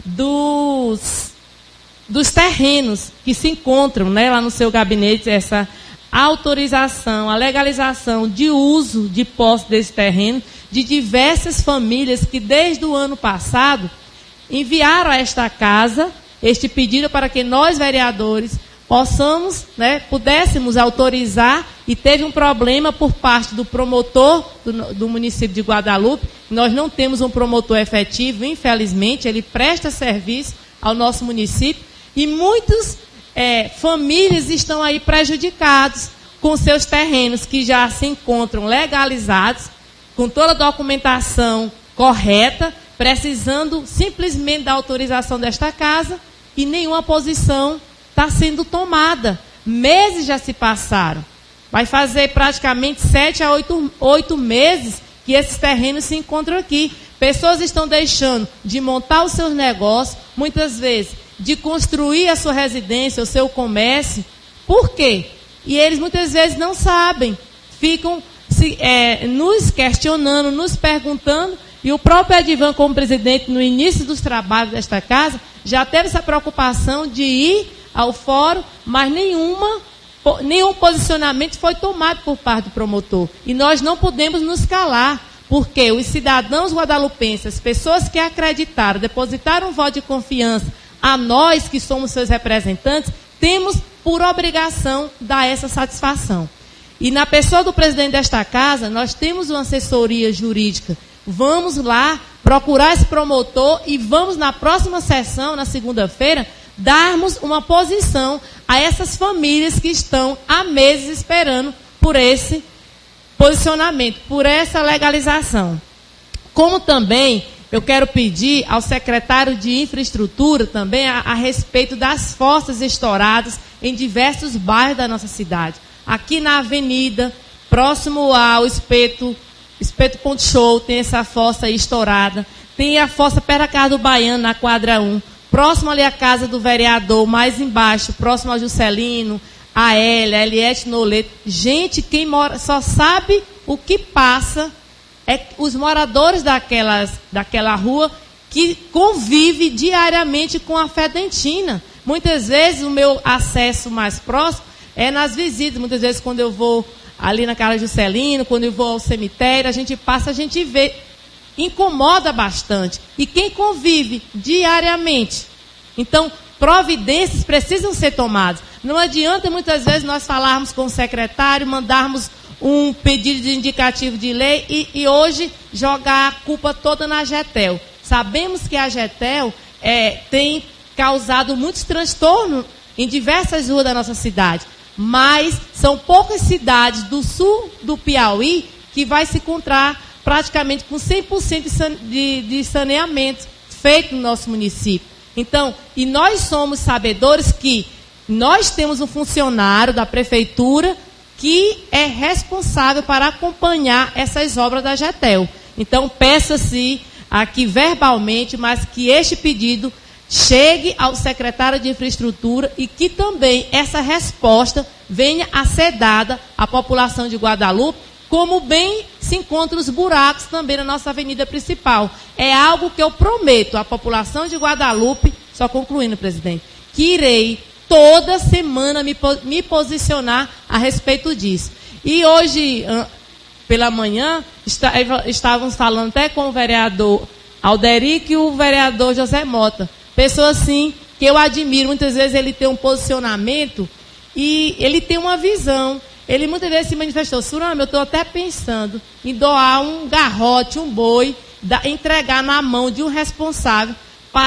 dos, dos terrenos que se encontram, né, lá no seu gabinete, essa autorização, a legalização de uso de posse desse terreno de diversas famílias que desde o ano passado enviaram a esta casa este pedido para que nós, vereadores, possamos, né, pudéssemos autorizar, e teve um problema por parte do promotor do, do município de Guadalupe. Nós não temos um promotor efetivo, infelizmente, ele presta serviço ao nosso município, e muitas é, famílias estão aí prejudicados com seus terrenos que já se encontram legalizados, com toda a documentação correta, precisando simplesmente da autorização desta casa, e nenhuma posição está sendo tomada. Meses já se passaram. Vai fazer praticamente sete a oito, oito meses que esses terrenos se encontram aqui. Pessoas estão deixando de montar os seus negócios, muitas vezes de construir a sua residência, o seu comércio. Por quê? E eles muitas vezes não sabem, ficam se, é, nos questionando, nos perguntando, e o próprio Edivan, como presidente, no início dos trabalhos desta casa, já teve essa preocupação de ir ao fórum, mas nenhuma, nenhum posicionamento foi tomado por parte do promotor. E nós não podemos nos calar, porque os cidadãos guadalupenses, as pessoas que acreditaram, depositaram um voto de confiança a nós, que somos seus representantes, temos por obrigação dar essa satisfação. E na pessoa do presidente desta casa, nós temos uma assessoria jurídica. Vamos lá procurar esse promotor e vamos na próxima sessão, na segunda-feira, darmos uma posição a essas famílias que estão há meses esperando por esse posicionamento, por essa legalização. Como também eu quero pedir ao secretário de Infraestrutura também a, a respeito das fossas estouradas em diversos bairros da nossa cidade. Aqui na avenida, próximo ao Espeto, Espeto Ponte Show, tem essa fossa aí estourada. Tem a fossa perto da casa do Baiano, na quadra um. Próximo ali à casa do vereador, mais embaixo, próximo ao Juscelino, a Hélia, a Eliette Noleto. Gente, quem mora, só sabe o que passa é os moradores daquelas, daquela rua que convive diariamente com a Fedentina. Muitas vezes o meu acesso mais próximo é nas visitas. Muitas vezes quando eu vou ali na casa do Juscelino, quando eu vou ao cemitério, a gente passa, a gente vê, incomoda bastante. E quem convive diariamente? Então, providências precisam ser tomadas. Não adianta muitas vezes nós falarmos com o secretário, mandarmos um pedido de indicativo de lei e, e hoje jogar a culpa toda na Getel. Sabemos que a Getel é, tem causado muitos transtornos em diversas ruas da nossa cidade, mas são poucas cidades do sul do Piauí que vai se encontrar praticamente com cem por cento de, de saneamento feito no nosso município. Então, e nós somos sabedores que nós temos um funcionário da prefeitura que é responsável para acompanhar essas obras da Getel. Então, peça-se aqui verbalmente, mas que este pedido chegue ao secretário de Infraestrutura e que também essa resposta venha a ser dada à população de Guadalupe, como bem se encontram os buracos também na nossa avenida principal. É algo que eu prometo à população de Guadalupe, só concluindo, presidente, que irei toda semana me, me posicionar a respeito disso. E hoje, pela manhã, está, estávamos falando até com o vereador Alderic e o vereador José Mota. Pessoa assim que eu admiro, muitas vezes ele tem um posicionamento e ele tem uma visão. Ele muitas vezes se manifestou, Surama, eu estou até pensando em doar um garrote, um boi, da, entregar na mão de um responsável para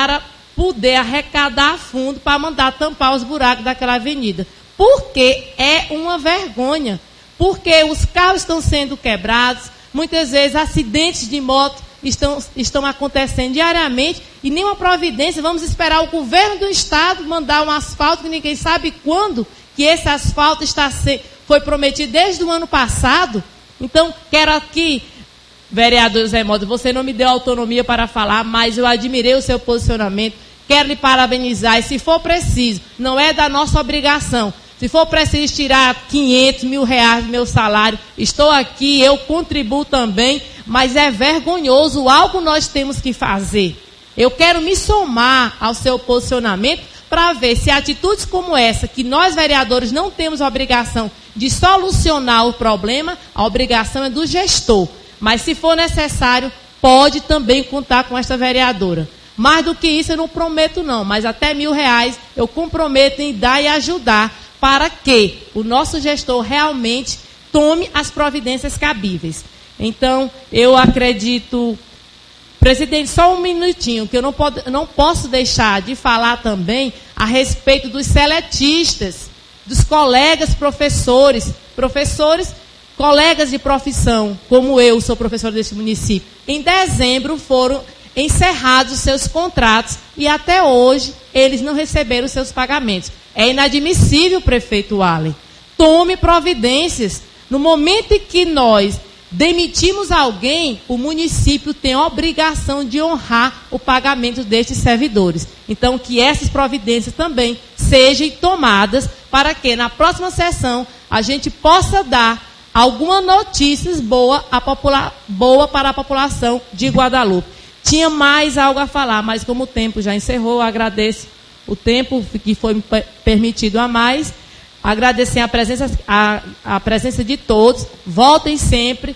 poder arrecadar fundo para mandar tampar os buracos daquela avenida. Porque é uma vergonha. Porque os carros estão sendo quebrados, muitas vezes acidentes de moto estão, estão acontecendo diariamente e nenhuma providência. Vamos esperar o governo do estado mandar um asfalto que ninguém sabe quando que esse asfalto está se, foi prometido desde o ano passado. Então, quero aqui, vereador Zé Mota, você não me deu autonomia para falar, mas eu admirei o seu posicionamento, quero lhe parabenizar e se for preciso, não é da nossa obrigação, se for preciso tirar quinhentos mil reais do meu salário, estou aqui, eu contribuo também, mas é vergonhoso, algo nós temos que fazer. Eu quero me somar ao seu posicionamento para ver se atitudes como essa, que nós vereadores não temos a obrigação de solucionar o problema, a obrigação é do gestor. Mas se for necessário, pode também contar com esta vereadora. Mais do que isso eu não prometo não, mas até mil reais eu comprometo em dar e ajudar para que o nosso gestor realmente tome as providências cabíveis. Então, eu acredito... Presidente, só um minutinho, que eu não, pode, não posso deixar de falar também a respeito dos seletistas, dos colegas professores, professores, colegas de profissão, como eu sou professora deste município. Em dezembro foram encerrados os seus contratos e até hoje eles não receberam os seus pagamentos. É inadmissível, prefeito Allen. Tome providências. No momento em que nós demitimos alguém, o município tem a obrigação de honrar o pagamento destes servidores. Então, que essas providências também sejam tomadas para que na próxima sessão a gente possa dar alguma notícia boa, a popula- boa para a população de Guadalupe. Tinha mais algo a falar, mas como o tempo já encerrou, eu agradeço o tempo que foi me permitido a mais. Agradecer a presença, a, a presença de todos, voltem sempre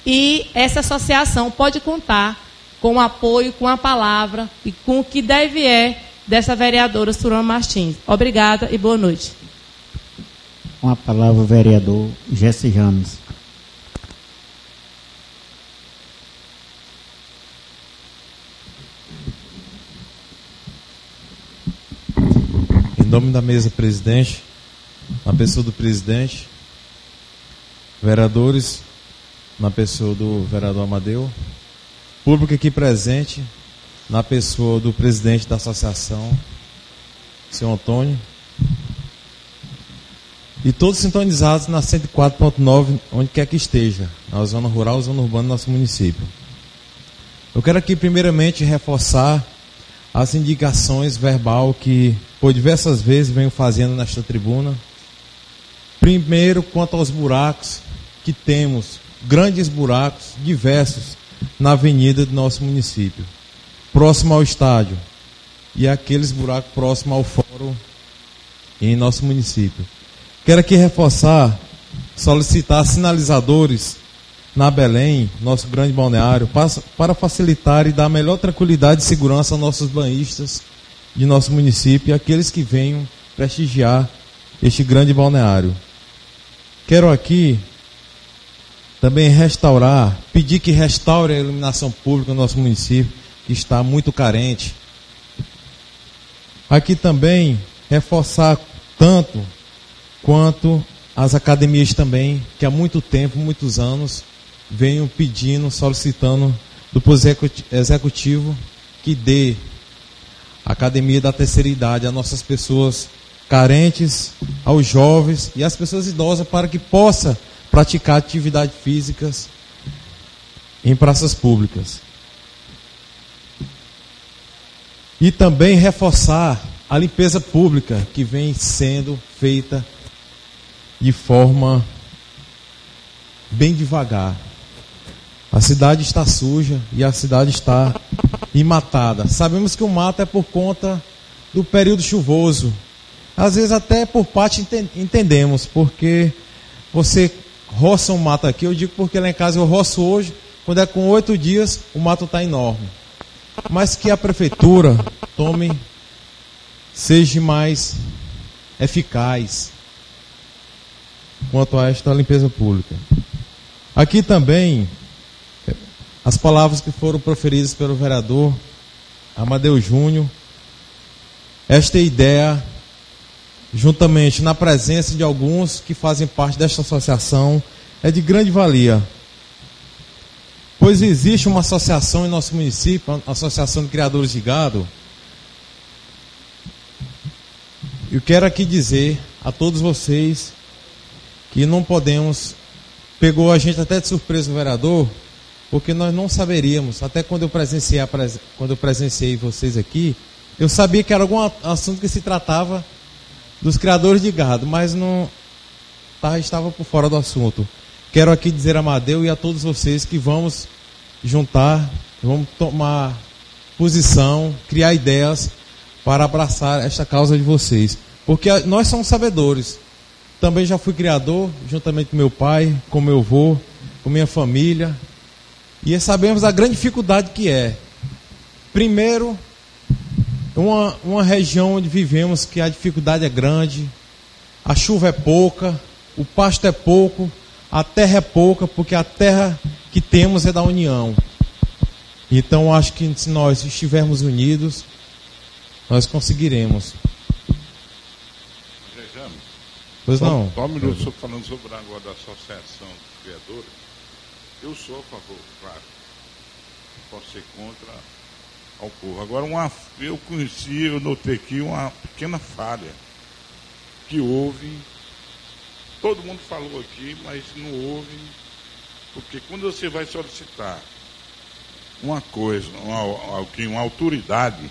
e essa associação pode contar com o apoio, com a palavra e com o que deve é dessa vereadora Surama Martins. Obrigada e boa noite. Com a palavra o vereador Jesse James. Em nome da mesa presidente, na pessoa do presidente, vereadores, na pessoa do vereador Amadeu, público aqui presente, na pessoa do presidente da associação, senhor Antônio, e todos sintonizados na cento e quatro ponto nove, onde quer que esteja, na zona rural ou zona urbana do nosso município. Eu quero aqui primeiramente reforçar as indicações verbal que por diversas vezes venho fazendo nesta tribuna. Primeiro, quanto aos buracos que temos, grandes buracos, diversos, na avenida do nosso município, próximo ao estádio, e aqueles buracos próximos ao fórum em nosso município. Quero aqui reforçar, solicitar sinalizadores na Belém, nosso grande balneário, para facilitar e dar melhor tranquilidade e segurança aos nossos banhistas de nosso município e aqueles que venham prestigiar este grande balneário. Quero aqui também restaurar, pedir que restaure a iluminação pública no nosso município, que está muito carente. Aqui também reforçar tanto quanto as academias também, que há muito tempo, muitos anos, venham pedindo, solicitando do Poder Executivo que dê a academia da terceira idade a nossas pessoas carentes, aos jovens e às pessoas idosas, para que possa praticar atividades físicas em praças públicas. E também reforçar a limpeza pública que vem sendo feita de forma bem devagar. A cidade está suja e a cidade está imatada. Sabemos que o mato é por conta do período chuvoso. Às vezes até por parte entendemos, porque você roça um mato aqui, eu digo porque lá em casa eu roço hoje, quando é com oito dias o mato está enorme. Mas que a prefeitura tome, seja mais eficaz quanto a esta limpeza pública. Aqui também, as palavras que foram proferidas pelo vereador Amadeu Júnior, esta ideia, juntamente na presença de alguns que fazem parte desta associação, é de grande valia. Pois existe uma associação em nosso município, a Associação de Criadores de Gado. Eu quero aqui dizer a todos vocês que não podemos, pegou a gente até de surpresa o vereador, porque nós não saberíamos, até quando eu presenciei, quando eu presenciei vocês aqui, eu sabia que era algum assunto que se tratava dos criadores de gado, mas não tá, estava por fora do assunto. Quero aqui dizer a Amadeu e a todos vocês que vamos juntar, vamos tomar posição, criar ideias para abraçar esta causa de vocês. Porque nós somos sabedores. Também já fui criador, juntamente com meu pai, com meu avô, com minha família. E sabemos a grande dificuldade que é. Primeiro, uma, uma região onde vivemos que a dificuldade é grande, a chuva é pouca, o pasto é pouco, a terra é pouca, porque a terra que temos é da União. Então, acho que se nós estivermos unidos, nós conseguiremos. Vejamos. Pois só, não? Só um minuto, só falando sobre agora da Associação dos Criadores. Eu sou a favor, claro. Posso ser contra ao povo. Agora, uma, eu conheci, eu notei aqui uma pequena falha que houve. Todo mundo falou aqui, mas não houve. Porque quando você vai solicitar uma coisa, uma, uma autoridade,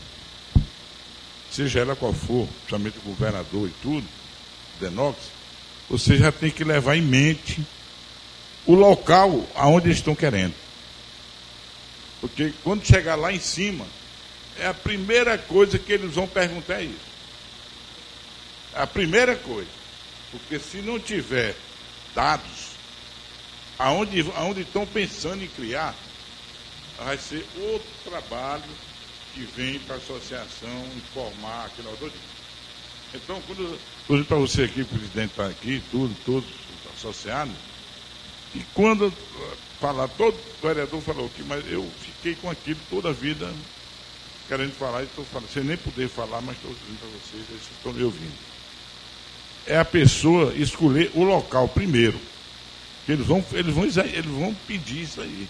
seja ela qual for, principalmente o governador e tudo, Denox, você já tem que levar em mente o local aonde eles estão querendo. Porque quando chegar lá em cima, é a primeira coisa que eles vão perguntar é isso. É a primeira coisa. Porque se não tiver dados aonde, aonde estão pensando em criar, vai ser outro trabalho que vem para a associação informar aquele autor. Então, quando eu para você aqui, o presidente está aqui, tudo, todos associados, e quando falar, todo vereador falou aqui, mas eu fiquei com aquilo toda a vida querendo falar, e estou falando, sem nem poder falar, mas estou dizendo para vocês, vocês estão me ouvindo. É a pessoa escolher o local primeiro. Eles vão, eles vão, eles vão pedir isso aí.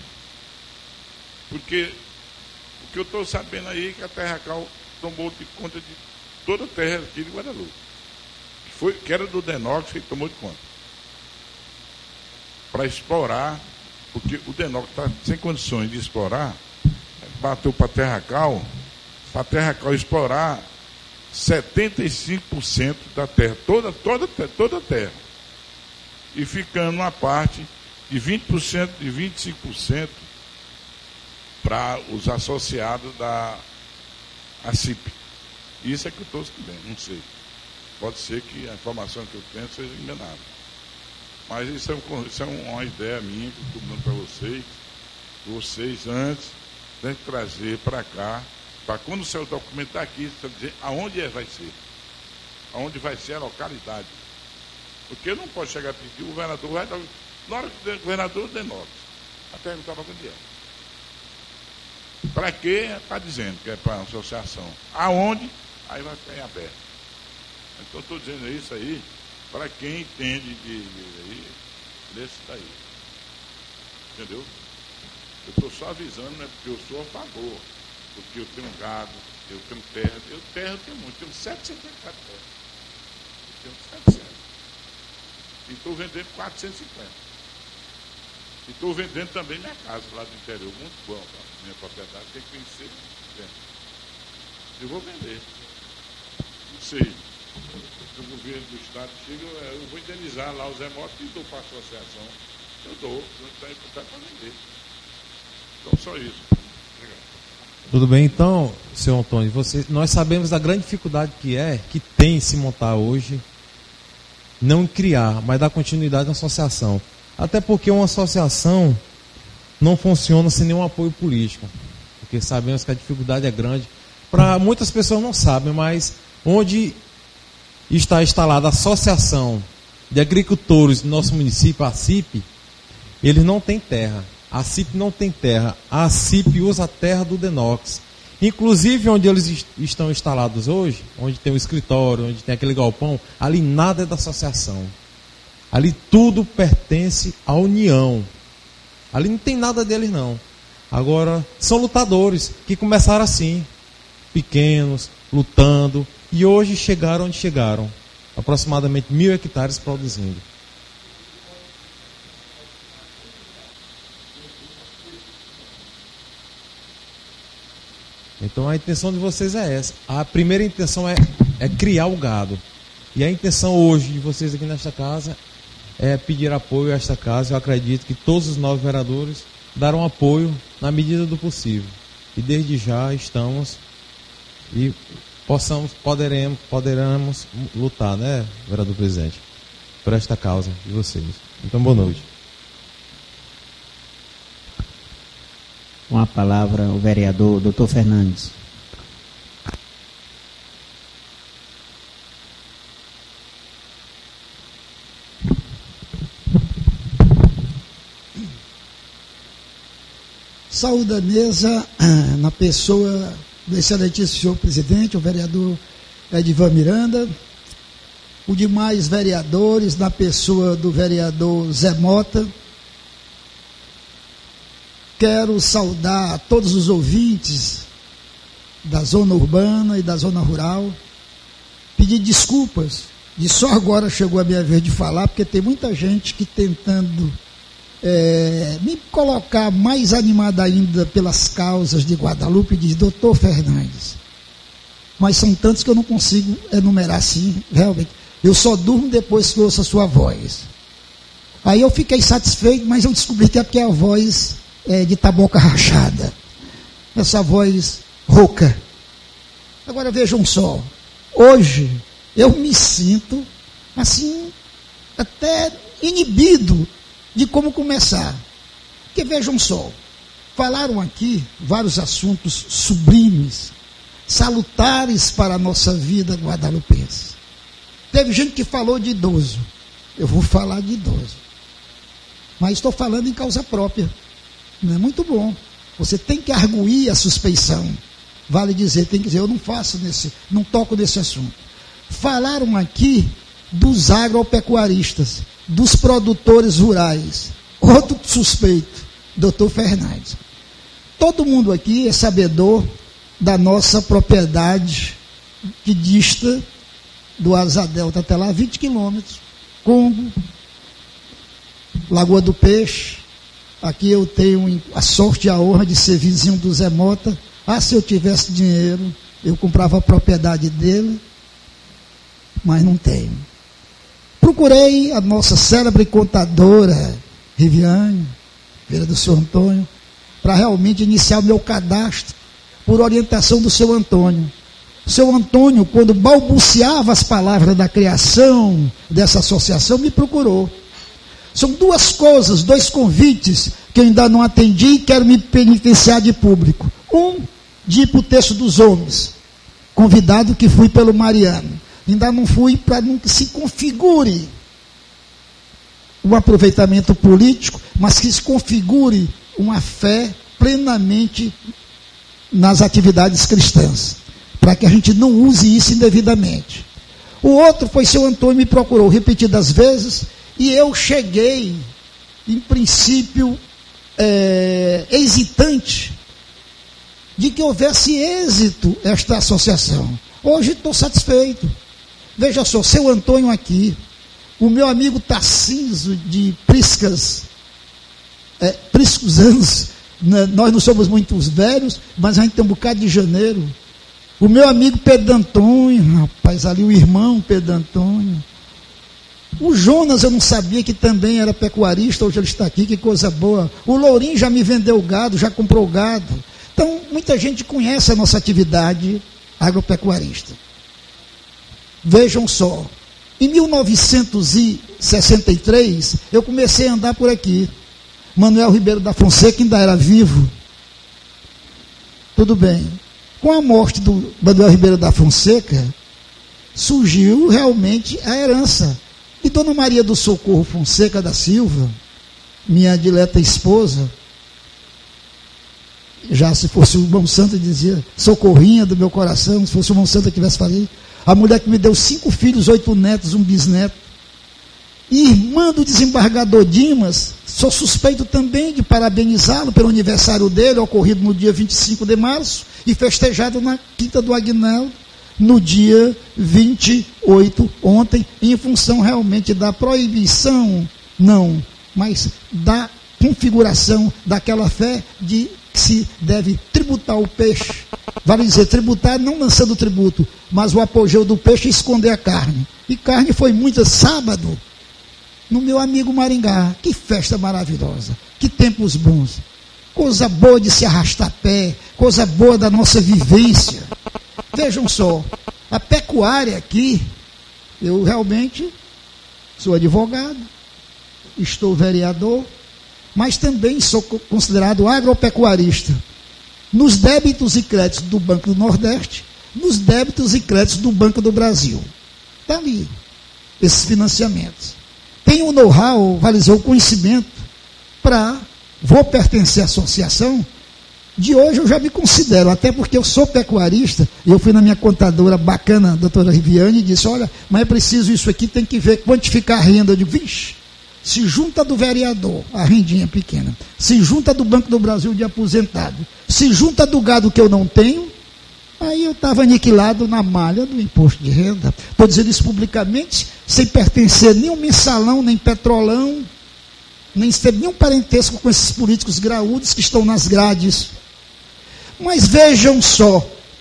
Porque o que eu estou sabendo aí é que a Terra Cal tomou de conta de toda a terra aqui de Guadalupe. Que, foi, que era do Denox que tomou de conta. Para explorar, porque o Denox está sem condições de explorar, bateu para a Terra Cal, para a Terra Cal explorar setenta e cinco por cento da terra, toda, toda, toda a terra. E ficando uma parte de vinte por cento, de vinte e cinco por cento para os associados da A C I P. Isso é que eu estou sabendo, não sei. Pode ser que a informação que eu tenho seja enganada. Mas isso é, um, isso é uma ideia minha que eu estou dando para vocês. Vocês, antes, têm que trazer para cá, para quando o seu documento está aqui, você dizer aonde é, vai ser. Aonde vai ser a localidade. Porque não pode chegar a pedir, o governador vai dar. Na hora que o governador denota, a perguntar para onde é. Para quê? Está dizendo que é para a associação. Aonde? Aí vai ficar em aberto. Então estou dizendo isso aí para quem entende de, de, de desse daí. Entendeu? Eu estou só avisando, né? Porque eu sou a favor. Porque eu tenho gado, eu tenho terra. Eu terra eu tenho muito, eu tenho setecentos hectares de terra. Eu tenho setecentos. E estou vendendo quatrocentos e cinquenta. E estou vendendo também minha casa lá do interior. Muito bom, tá? Minha propriedade tem que vencer. Eu vou vender. Não sei. Se o governo do estado chega, eu vou indenizar lá os remotos e dou para a associação. Eu dou, não está para vender. Então, só isso. Obrigado. Tudo bem, então, senhor Antônio, você, nós sabemos da grande dificuldade que é, que tem em se montar hoje, não em criar, mas dar continuidade na associação. Até porque uma associação não funciona sem nenhum apoio político. Porque sabemos que a dificuldade é grande. Para muitas pessoas não sabem, mas onde está instalada a Associação de Agricultores do nosso município, a C I P, eles não têm terra. A C I P não tem terra. A C I P usa a terra do Denox. Inclusive onde eles est- estão instalados hoje, onde tem o escritório, onde tem aquele galpão, ali nada é da associação. Ali tudo pertence à União. Ali não tem nada deles não. Agora, são lutadores que começaram assim, pequenos, lutando, e hoje chegaram onde chegaram. Aproximadamente mil hectares produzindo. Então a intenção de vocês é essa. A primeira intenção é, é criar o gado. E a intenção hoje de vocês aqui nesta casa é pedir apoio a esta casa. Eu acredito que todos os nove vereadores darão apoio na medida do possível. E desde já estamos e possamos, poderemos, poderemos lutar, né, vereador presidente, por esta causa de vocês. Então, boa noite. Com a palavra o vereador doutor Fernandes. Saúde a mesa, na pessoa do excelentíssimo senhor presidente, o vereador Edivan Miranda, os demais vereadores, na pessoa do vereador Zé Mota. Quero saudar a todos os ouvintes da zona urbana e da zona rural, pedir desculpas, e só agora chegou a minha vez de falar, porque tem muita gente que tentando é, me colocar mais animada ainda pelas causas de Guadalupe, diz doutor Fernandes. Mas são tantos que eu não consigo enumerar assim, realmente. Eu só durmo depois que ouço a sua voz. Aí eu fiquei satisfeito, mas eu descobri que é porque a voz é de taboca rachada. Essa voz rouca. Agora vejam só, hoje eu me sinto assim, até inibido de como começar. Porque vejam só, falaram aqui vários assuntos sublimes, salutares para a nossa vida guadalupense. Teve gente que falou de idoso. Eu vou falar de idoso. Mas estou falando em causa própria. Não é muito bom. Você tem que arguir a suspeição. Vale dizer, tem que dizer, eu não faço nesse, não toco nesse assunto. Falaram aqui dos agropecuaristas, dos produtores rurais. Outro suspeito, doutor Fernandes. Todo mundo aqui é sabedor da nossa propriedade que dista do Asa Delta até lá, vinte quilômetros. Congo, Lagoa do Peixe. Aqui eu tenho a sorte e a honra de ser vizinho do Zé Mota. Ah, se eu tivesse dinheiro, eu comprava a propriedade dele, mas não tenho. Procurei a nossa célebre contadora, Riviane, filha do senhor Antônio, para realmente iniciar o meu cadastro, por orientação do seu Antônio. O seu Antônio, quando balbuciava as palavras da criação dessa associação, me procurou. São duas coisas, dois convites que eu ainda não atendi e quero me penitenciar de público. Um, de ir para o texto dos homens, convidado que fui pelo Mariano. Ainda não fui para que se configure um aproveitamento político, mas que se configure uma fé plenamente nas atividades cristãs, para que a gente não use isso indevidamente. O outro foi seu Antônio, me procurou repetidas vezes, e eu cheguei, em princípio, é, hesitante, de que houvesse êxito esta associação. Hoje estou satisfeito. Veja só, seu Antônio aqui, o meu amigo Tarcísio de Priscas, é, Priscos anos, né? Nós não somos muitos velhos, mas a gente tem um bocado de janeiro. O meu amigo Pedro Antônio, rapaz, ali o irmão Pedro Antônio. O Jonas eu não sabia que também era pecuarista, hoje ele está aqui, que coisa boa. O Lourinho já me vendeu gado, já comprou gado. Então, muita gente conhece a nossa atividade agropecuarista. Vejam só, em mil novecentos e sessenta e três, eu comecei a andar por aqui. Manuel Ribeiro da Fonseca ainda era vivo. Tudo bem. Com a morte do Manuel Ribeiro da Fonseca, surgiu realmente a herança. E Dona Maria do Socorro Fonseca da Silva, minha dileta esposa, já se fosse o irmão Santo, dizia, socorrinha do meu coração, se fosse o irmão Santo que tivesse falado. A mulher que me deu cinco filhos, oito netos, um bisneto. Irmã do desembargador Dimas, sou suspeito também de parabenizá-lo pelo aniversário dele, ocorrido no dia vinte e cinco de março, e festejado na Quinta do Aguinaldo, no dia vinte e oito, ontem, em função realmente da proibição, não, mas da configuração daquela fé de que se deve tributar o peixe. Vale dizer, tributar não lançando tributo, mas o apogeu do peixe é esconder a carne. E carne foi muita sábado, no meu amigo Maringá. Que festa maravilhosa, que tempos bons. Coisa boa de se arrastar pé, coisa boa da nossa vivência. Vejam só, a pecuária aqui, eu realmente sou advogado, estou vereador, mas também sou considerado agropecuarista. Nos débitos e créditos do Banco do Nordeste, nos débitos e créditos do Banco do Brasil. Está ali, esses financiamentos. Tenho o know-how, vale dizer, o conhecimento, para, vou pertencer à associação, de hoje eu já me considero, até porque eu sou pecuarista, e eu fui na minha contadora bacana, a doutora Riviane, e disse, olha, mas é preciso isso aqui, tem que ver, quantificar a renda. Eu digo, vixe, se junta do vereador, a rendinha pequena, se junta do Banco do Brasil de aposentado, se junta do gado que eu não tenho, aí eu estava aniquilado na malha do imposto de renda. Estou dizendo isso publicamente, sem pertencer nem um mensalão, nem petrolão, nem ter nenhum parentesco com esses políticos graúdos que estão nas grades. Mas vejam só,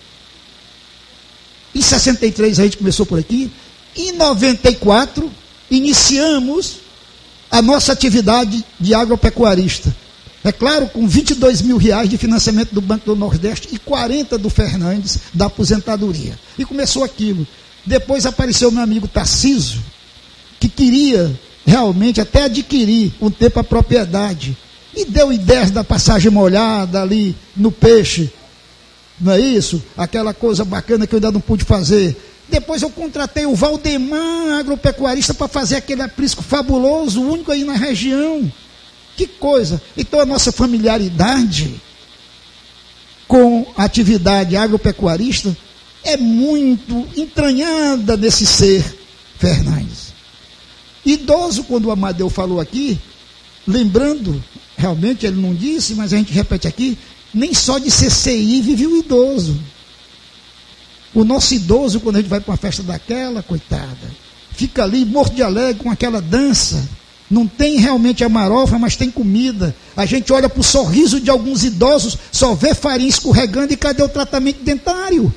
em sessenta e três a gente começou por aqui, em noventa e quatro iniciamos a nossa atividade de agropecuarista. É claro, com vinte e dois mil reais de financiamento do Banco do Nordeste e quarenta do Fernandes, da aposentadoria. E começou aquilo. Depois apareceu meu amigo Tarcísio, que queria realmente até adquirir um tempo a propriedade. E deu ideias da passagem molhada ali no peixe. Não é isso? Aquela coisa bacana que eu ainda não pude fazer. Depois eu contratei o Valdemar, agropecuarista, para fazer aquele aprisco fabuloso, único aí na região. Que coisa! Então a nossa familiaridade com a atividade agropecuarista é muito entranhada nesse ser Fernandes. Idoso, quando o Amadeu falou aqui, lembrando, realmente ele não disse, mas a gente repete aqui, nem só de C C I vive o idoso. O nosso idoso, quando a gente vai para uma festa daquela, coitada, fica ali morto de alegre com aquela dança. Não tem realmente a marofa, mas tem comida. A gente olha para o sorriso de alguns idosos, só vê farinha escorregando e cadê o tratamento dentário?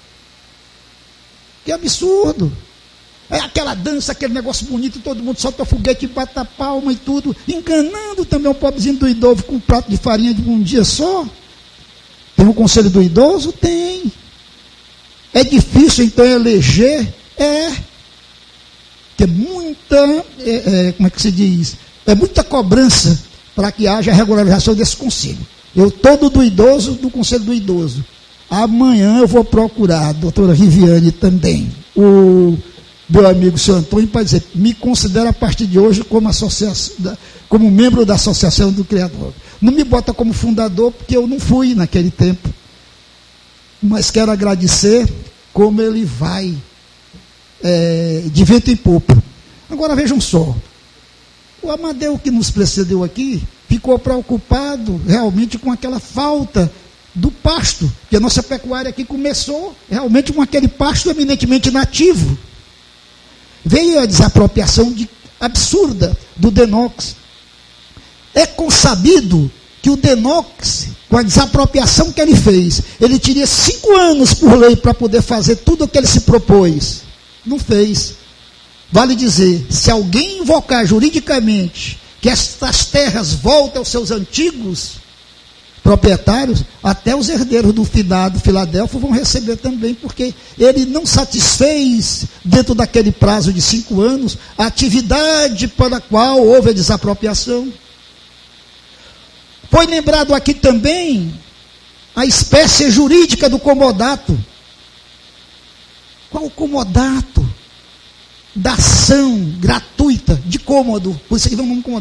Que absurdo. É aquela dança, aquele negócio bonito, todo mundo solta foguete, bata palma e tudo, enganando também o pobrezinho do idoso com um prato de farinha de um dia só. Tem um conselho do idoso? Tem. É difícil então eleger? É. Que é muita, é, é, como é que se diz? É muita cobrança para que haja a regularização desse conselho. Eu todo do idoso, do conselho do idoso. Amanhã eu vou procurar a doutora Riviane também, o meu amigo senhor Antônio, para dizer, me considero a partir de hoje como, associação, como membro da Associação do Criador. Não me bota como fundador, porque eu não fui naquele tempo. Mas quero agradecer como ele vai é, de vento em popa. Agora vejam só, o Amadeu que nos precedeu aqui ficou preocupado realmente com aquela falta do pasto, que a nossa pecuária aqui começou realmente com aquele pasto eminentemente nativo. Veio a desapropriação de, absurda do Denox. É consabido que o Denox, com a desapropriação que ele fez, ele teria cinco anos por lei para poder fazer tudo o que ele se propôs. Não fez. Vale dizer, se alguém invocar juridicamente que estas terras voltem aos seus antigos proprietários, até os herdeiros do finado Filadélfio vão receber também, porque ele não satisfez, dentro daquele prazo de cinco anos, a atividade para a qual houve a desapropriação. Foi lembrado aqui também a espécie jurídica do comodato. Qual o comodato? Da ação gratuita de cômodo, por isso aqui vamos no comodato,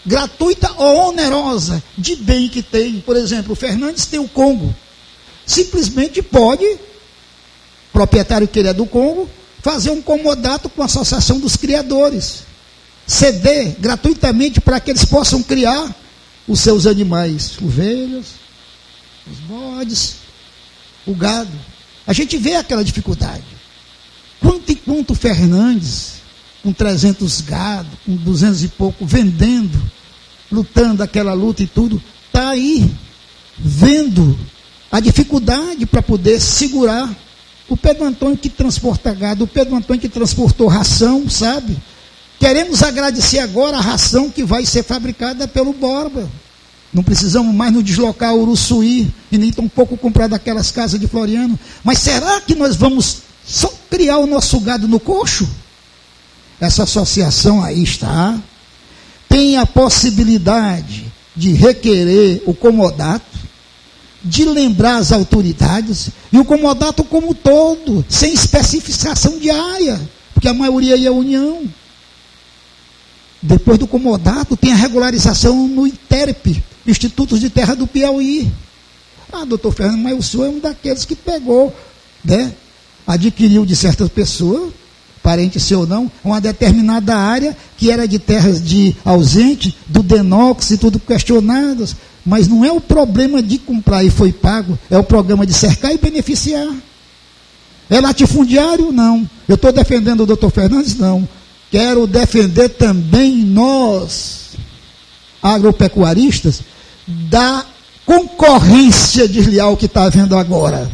gratuita ou onerosa, de bem que tem. Por exemplo, o Fernandes tem o Congo. Simplesmente pode, proprietário que ele é do Congo, fazer um comodato com a Associação dos Criadores. Ceder gratuitamente para que eles possam criar os seus animais, ovelhas, os bodes, o gado. A gente vê aquela dificuldade. Quanto e quanto o Fernandes, com trezentos gado, com duzentos e pouco, vendendo, lutando aquela luta e tudo, está aí, vendo a dificuldade para poder segurar. O Pedro Antônio que transporta gado, o Pedro Antônio que transportou ração, sabe? Queremos agradecer agora a ração que vai ser fabricada pelo Borba. Não precisamos mais nos deslocar a Uruçuí e nem tão pouco comprar daquelas casas de Floriano. Mas será que nós vamos só criar o nosso gado no coxo? Essa associação aí está. Tem a possibilidade de requerer o comodato, de lembrar as autoridades, e o comodato como um todo, sem especificação de área, porque a maioria aí é União. Depois do comodato, tem a regularização no I T E R P, Institutos de Terra do Piauí. Ah, doutor Fernando, mas o senhor é um daqueles que pegou, né, adquiriu de certas pessoas, parente seu ou não, uma determinada área que era de terras de ausente, do Denox e tudo questionadas, mas não é o problema de comprar e foi pago, é o programa de cercar e beneficiar. É latifundiário? Não. Eu estou defendendo o doutor Fernandes? Não. Quero defender também nós, agropecuaristas, da concorrência desleal que está havendo agora.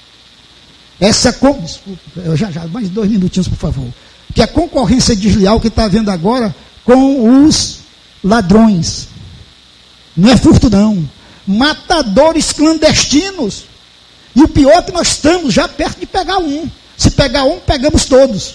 Essa, desculpa, eu já, já, mais dois minutinhos, por favor. Que a concorrência desleal que está havendo agora com os ladrões. Não é furto, não. Matadores clandestinos. E o pior é que nós estamos já perto de pegar um. Se pegar um, pegamos todos.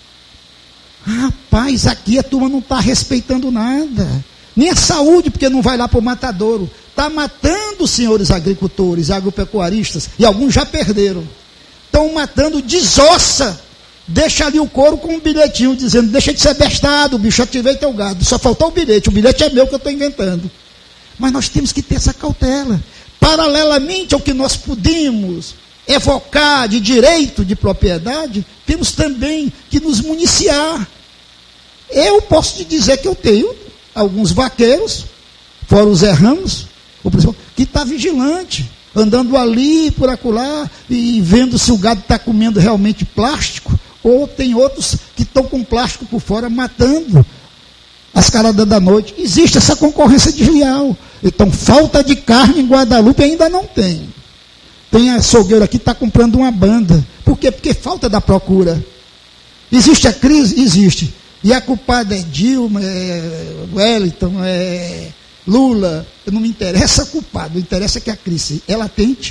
Rapaz, aqui a turma não está respeitando nada. Nem a saúde, porque não vai lá para o matadouro. Está matando os senhores agricultores, agropecuaristas, e alguns já perderam. Estão matando, desossa. Deixa ali o couro com um bilhetinho dizendo, deixa de ser bestado, bicho, ativei teu gado. Só faltou o bilhete, o bilhete é meu que eu estou inventando. Mas nós temos que ter essa cautela. Paralelamente ao que nós podemos evocar de direito de propriedade, temos também que nos municiar. Eu posso te dizer que eu tenho alguns vaqueiros, fora os Zé Ramos, o principal, que está vigilante, andando ali por acolá e vendo se o gado está comendo realmente plástico, ou tem outros que estão com plástico por fora matando as caradas da noite. Existe essa concorrência desleal. Então, falta de carne em Guadalupe ainda não tem. Tem açougueiro aqui que está comprando uma banda. Por quê? Porque falta da procura. Existe a crise? Existe. E a culpada é Dilma, é Wellington, é Lula. Não me interessa a culpada, interessa que a crise, ela tente.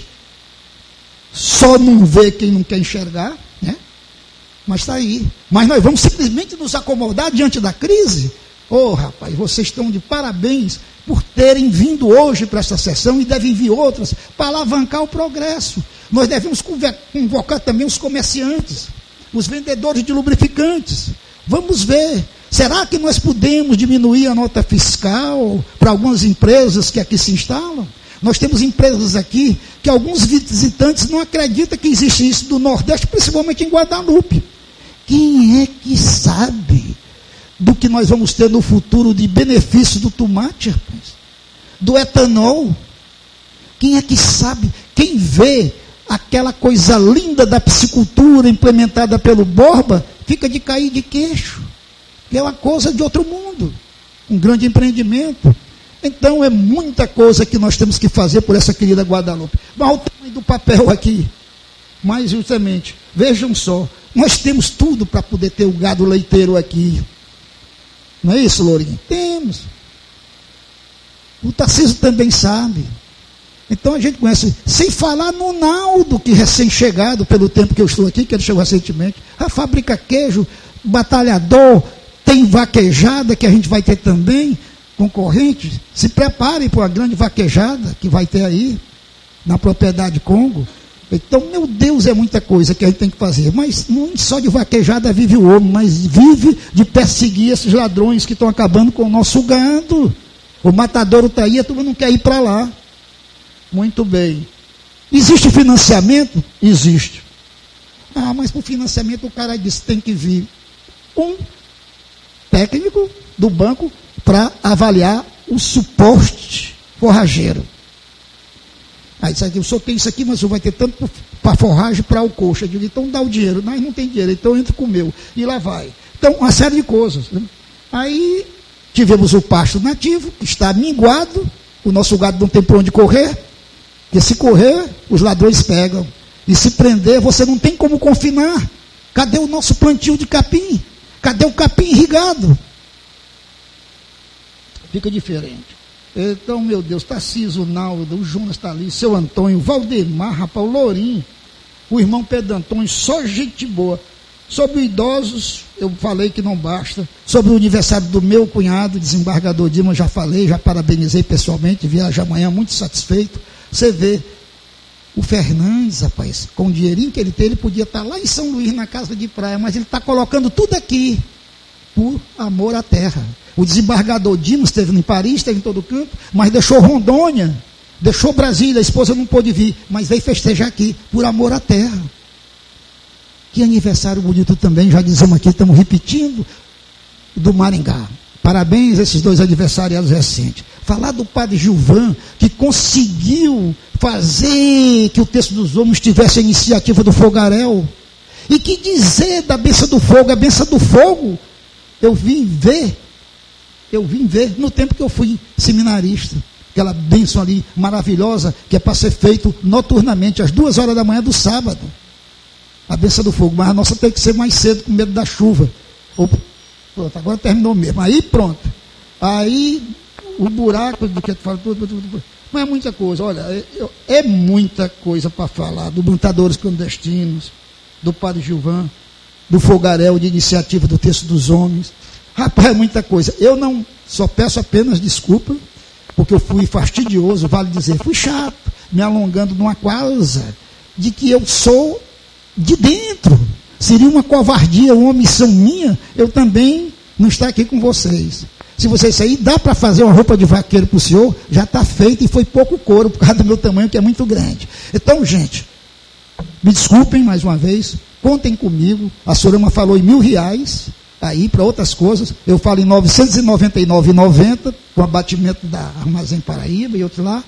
Só não vê quem não quer enxergar, né? Mas está aí. Mas nós vamos simplesmente nos acomodar diante da crise? Ô, oh, rapaz, vocês estão de parabéns por terem vindo hoje para essa sessão e devem vir outras para alavancar o progresso. Nós devemos convocar também os comerciantes, os vendedores de lubrificantes. Vamos ver, será que nós podemos diminuir a nota fiscal para algumas empresas que aqui se instalam? Nós temos empresas aqui que alguns visitantes não acreditam que existe isso do Nordeste, principalmente em Guadalupe. Quem é que sabe do que nós vamos ter no futuro de benefício do tomate, rapaz? Do etanol? Quem é que sabe? Quem vê aquela coisa linda da piscicultura implementada pelo Borba, fica de cair de queixo. Que é uma coisa de outro mundo. Um grande empreendimento. Então é muita coisa que nós temos que fazer por essa querida Guadalupe. Mas o tamanho do papel aqui. Mas justamente, vejam só, nós temos tudo para poder ter o gado leiteiro aqui. Não é isso, Lourinho? Temos. O Tarcísio também sabe. Então a gente conhece, sem falar no Naldo, que recém-chegado, pelo tempo que eu estou aqui, que ele chegou recentemente, a fábrica queijo, batalhador, tem vaquejada que a gente vai ter também, concorrente. Se preparem para a grande vaquejada que vai ter aí, na propriedade Congo. Então, meu Deus, é muita coisa que a gente tem que fazer. Mas não só de vaquejada vive o homem, mas vive de perseguir esses ladrões que estão acabando com o nosso gado. O matadouro está aí, a turma não quer ir para lá. Muito bem. Existe financiamento? Existe. Ah, mas para o financiamento o cara disse que tem que vir um técnico do banco para avaliar o suporte forrageiro. Aí disse aqui, o senhor tem isso aqui, mas o senhor vai ter tanto para forragem para o coxa. Eu digo, então dá o dinheiro. Mas não tem dinheiro, então entra com o meu. E lá vai. Então, uma série de coisas. Né? Aí tivemos o pasto nativo, que está minguado, o nosso gado não tem por onde correr, porque se correr, os ladrões pegam. E se prender, você não tem como confinar. Cadê o nosso plantio de capim? Cadê o capim irrigado? Fica diferente. Então, meu Deus, Tarcísio, Naldo, o Jonas está ali, seu Antônio, Valdemar, rapaz, o Lourinho, o irmão Pedro Antônio, só gente boa. Sobre idosos, eu falei que não basta. Sobre o aniversário do meu cunhado, desembargador Dimas, já falei, já parabenizei pessoalmente, viaja amanhã muito satisfeito. Você vê, o Fernandes, rapaz, com o dinheirinho que ele tem, ele podia estar lá em São Luís, na casa de praia, mas ele está colocando tudo aqui, por amor à terra. O desembargador Dimas esteve em Paris, esteve em todo canto, mas deixou Rondônia, deixou Brasília, a esposa não pôde vir, mas veio festejar aqui, por amor à terra. Que aniversário bonito também, já dizemos aqui, estamos repetindo, do Maringá. Parabéns a esses dois aniversariados recentes. Falar do padre Gilvan, que conseguiu fazer que o texto dos homens tivesse a iniciativa do fogaréu. E que dizer da benção do fogo, a benção do fogo, eu vim ver, eu vim ver no tempo que eu fui seminarista. Aquela bênção ali maravilhosa, que é para ser feito noturnamente, às duas horas da manhã do sábado. A benção do fogo, mas a nossa tem que ser mais cedo, com medo da chuva. Opa, pronto, agora terminou mesmo. Aí pronto. Aí o buraco do que tu fala, tudo, tudo, tudo. Mas é muita coisa, olha, é, é muita coisa para falar, do Plantadores Clandestinos, do Padre Gilvan, do fogaréu de iniciativa do Texto dos Homens. Rapaz, é muita coisa. Eu não só peço apenas desculpa, porque eu fui fastidioso, vale dizer, fui chato, me alongando numa causa de que eu sou de dentro. Seria uma covardia, uma omissão minha, eu também não estar aqui com vocês. Se vocês saírem, dá para fazer uma roupa de vaqueiro para o senhor, já está feita e foi pouco couro, por causa do meu tamanho, que é muito grande. Então, gente, me desculpem mais uma vez, contem comigo, a Sorama falou em mil reais, aí para outras coisas, eu falo em novecentos e noventa e nove reais e noventa centavos, com abatimento da Armazém Paraíba e outro lá,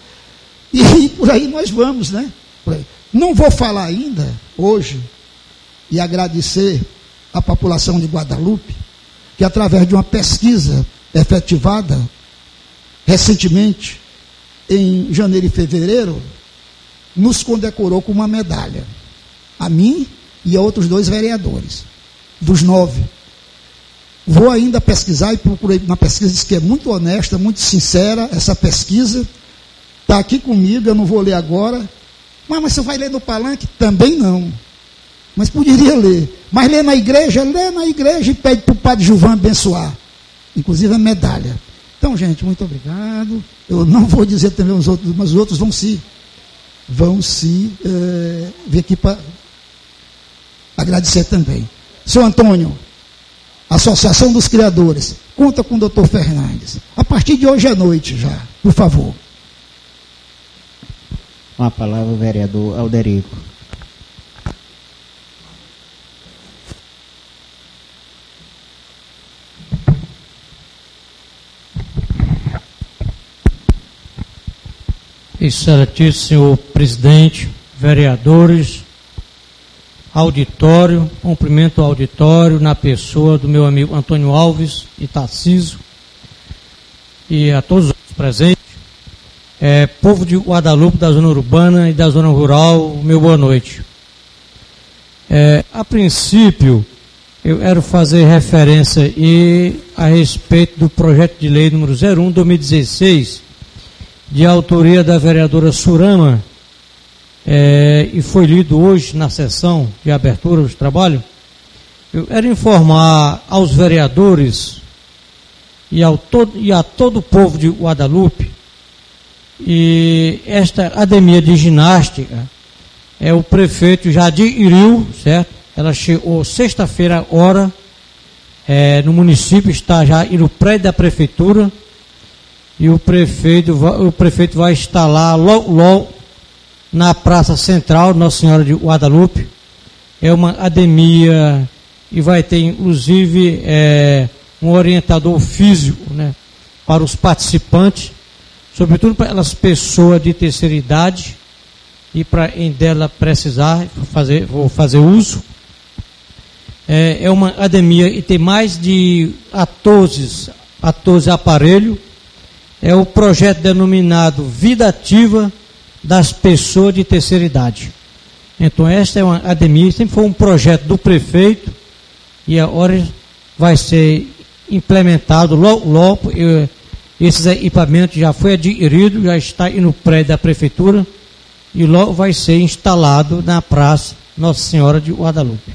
e por aí nós vamos, né? Por aí. Não vou falar ainda, hoje, e agradecer à população de Guadalupe, que através de uma pesquisa efetivada recentemente, em janeiro e fevereiro, nos condecorou com uma medalha. A mim e a outros dois vereadores, dos nove. Vou ainda pesquisar e procurei uma pesquisa, diz que é muito honesta, muito sincera, essa pesquisa. Está aqui comigo, eu não vou ler agora. Mas, mas você vai ler no palanque? Também não. Mas poderia ler. Mas ler na igreja? Lê na igreja e pede para o padre Gilvan abençoar. Inclusive a medalha. Então, gente, muito obrigado. Eu não vou dizer também os outros, mas os outros vão se, vão se é, vir aqui para agradecer também. Seu Antônio, Associação dos Criadores, conta com o doutor Fernandes. A partir de hoje à noite já, por favor. Com a palavra o vereador Alderico. Excelentíssimo senhor presidente, vereadores, auditório, cumprimento ao auditório na pessoa do meu amigo Antônio Alves e Tarcísio e a todos os presentes. É, povo de Guadalupe, da zona urbana e da zona rural, meu boa noite. É, a princípio, eu quero fazer referência e, a respeito do projeto de lei número zero um, dois mil e dezesseis, de autoria da vereadora Sorama, é, e foi lido hoje na sessão de abertura do trabalho. Eu quero informar aos vereadores e, ao todo, e a todo o povo de Guadalupe. E esta academia de ginástica, é, o prefeito já adquiriu, certo? Ela chegou sexta-feira agora, é, no município, está já no prédio da prefeitura, e o prefeito, o prefeito vai instalar logo, logo na Praça Central Nossa Senhora de Guadalupe. É uma academia e vai ter inclusive é, um orientador físico, né, para os participantes, sobretudo para as pessoas de terceira idade e para em dela precisar fazer, vou fazer uso. É, é uma academia e tem mais de quatorze aparelhos. É o projeto denominado Vida Ativa das Pessoas de Terceira Idade. Então esta é uma academia, sempre foi um projeto do prefeito e agora vai ser implementado logo, logo. Esses equipamentos já foi adquirido, já está aí no prédio da prefeitura e logo vai ser instalado na Praça Nossa Senhora de Guadalupe.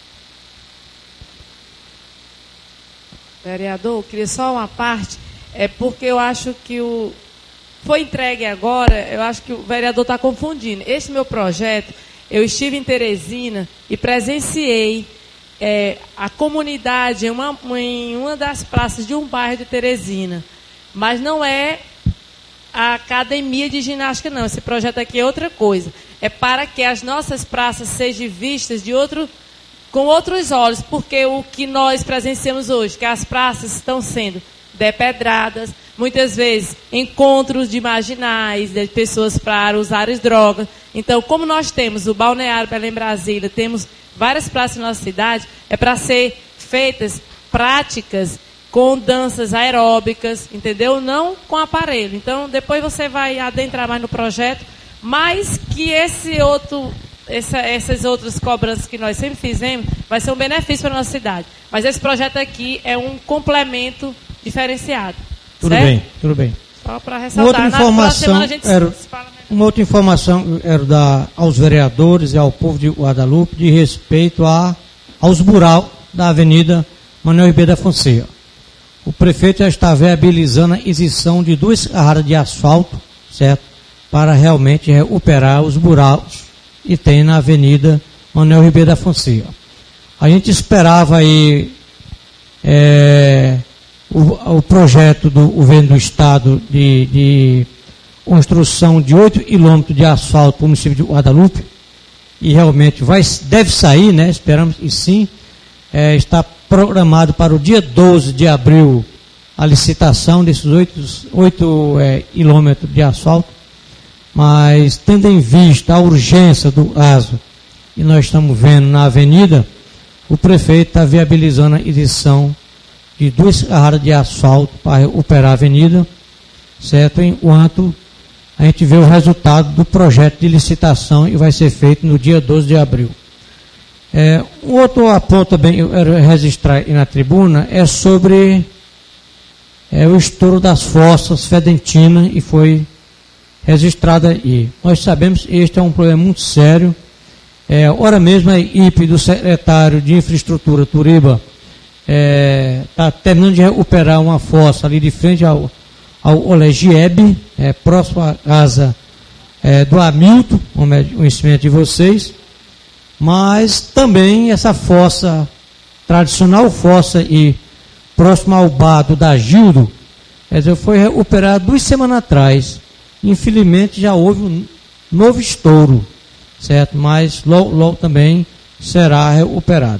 Vereador, eu queria só uma parte, é porque eu acho que o foi entregue agora, eu acho que o vereador está confundindo. Esse meu projeto, eu estive em Teresina e presenciei é, a comunidade em uma, em uma das praças de um bairro de Teresina. Mas não é a academia de ginástica, não. Esse projeto aqui é outra coisa. É para que as nossas praças sejam vistas de outro, com outros olhos, porque o que nós presenciamos hoje, que as praças estão sendo depedradas, muitas vezes encontros de marginais, de pessoas para usarem drogas. Então, como nós temos o Balneário Belém Brasília, temos várias praças na nossa cidade, é para ser feitas práticas com danças aeróbicas, entendeu? Não com aparelho. Então, depois você vai adentrar mais no projeto, mas que esse outro, essa, essas outras cobranças que nós sempre fizemos, vai ser um benefício para a nossa cidade. Mas esse projeto aqui é um complemento diferenciado. Tudo certo? bem, tudo bem. Só para ressaltar. Outra informação, a gente era, se fala melhor. Uma outra informação era da, aos vereadores e ao povo de Guadalupe de respeito a, aos buracos da Avenida Manuel Ribeiro da Fonseca. O prefeito já está viabilizando a aquisição de duas carradas de asfalto, certo? Para realmente recuperar os buracos que tem na Avenida Manuel Ribeiro da Fonseca. A gente esperava aí é, o, o projeto do governo do estado de, de construção de oito quilômetros de asfalto para o município de Guadalupe, e realmente vai, deve sair, né? Esperamos que sim. É, está programado para o dia doze de abril a licitação desses oito é, quilômetros de asfalto, mas tendo em vista a urgência do caso que nós estamos vendo na avenida, o prefeito está viabilizando a edição de duas carradas de asfalto para operar a avenida, certo? Enquanto a gente vê o resultado do projeto de licitação e vai ser feito no dia doze de abril. É, um outro aponto também eu quero registrar aí na tribuna é sobre é, o estouro das fossas Fedentina, e foi registrado aí. Nós sabemos que este é um problema muito sério. É, ora mesmo a equipe do secretário de Infraestrutura, Turiba, está é, terminando de recuperar uma fossa ali de frente ao, ao Olegieb, é, próximo à casa é, do Hamilton, como é o conhecimento de vocês. Mas também essa fossa, tradicional fossa e próximo ao bar do Dagildo, quer dizer, foi recuperada duas semanas atrás. Infelizmente já houve um novo estouro, certo? Mas logo, logo também será recuperado.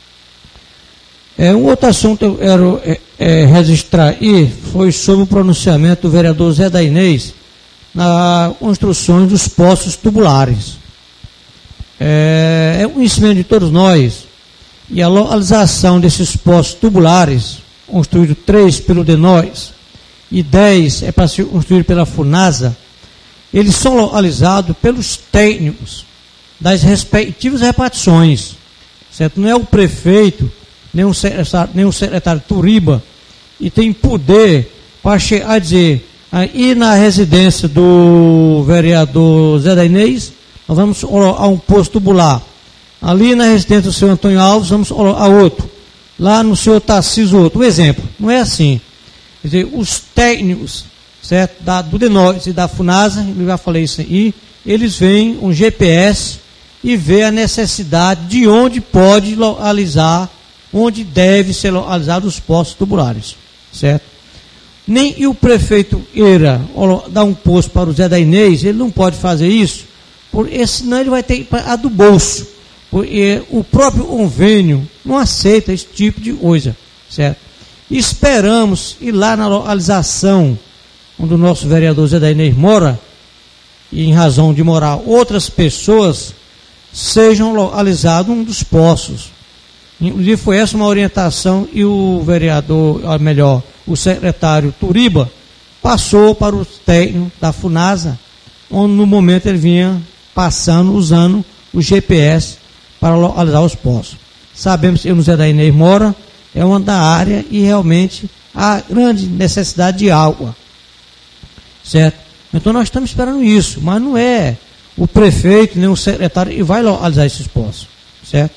É, um outro assunto que eu quero é, é, registrar aí foi sobre o pronunciamento do vereador Zé da Inês na construção dos poços tubulares. É, é um conhecimento de todos nós, e a localização desses postos tubulares, construídos três pelo DENOS e dez é para ser construído pela FUNASA, eles são localizados pelos técnicos das respectivas repartições, certo? Não é o prefeito, nem o secretário, nem o secretário Turiba, e tem poder para chegar a dizer, aí na residência do vereador Zé da Inês, nós vamos colocar um posto tubular. Ali na residência do senhor Antônio Alves, vamos colocar outro. Lá no senhor Tarcísio, outro. Um exemplo, não é assim. Quer dizer, os técnicos, certo, da, do DENOS e da FUNASA, eu já falei isso aí, eles veem um G P S e vê a necessidade de onde pode localizar, onde deve ser localizados os postos tubulares, certo? Nem e o prefeito Eira dar um posto para o Zé da Inês, ele não pode fazer isso, porque senão ele vai ter a do bolso. Porque o próprio convênio não aceita esse tipo de coisa, certo? E esperamos ir lá na localização onde o nosso vereador Zé da Inês mora, e em razão de morar outras pessoas, sejam localizados um dos poços. Inclusive foi essa uma orientação e o vereador, ou melhor, o secretário Turiba, passou para o técnico da FUNASA, onde no momento ele vinha passando, usando o G P S para localizar os poços. Sabemos que o Zé da Inês mora, é uma da área e realmente há grande necessidade de água. Certo? Então nós estamos esperando isso, mas não é o prefeito nem o secretário que vai localizar esses poços. Certo?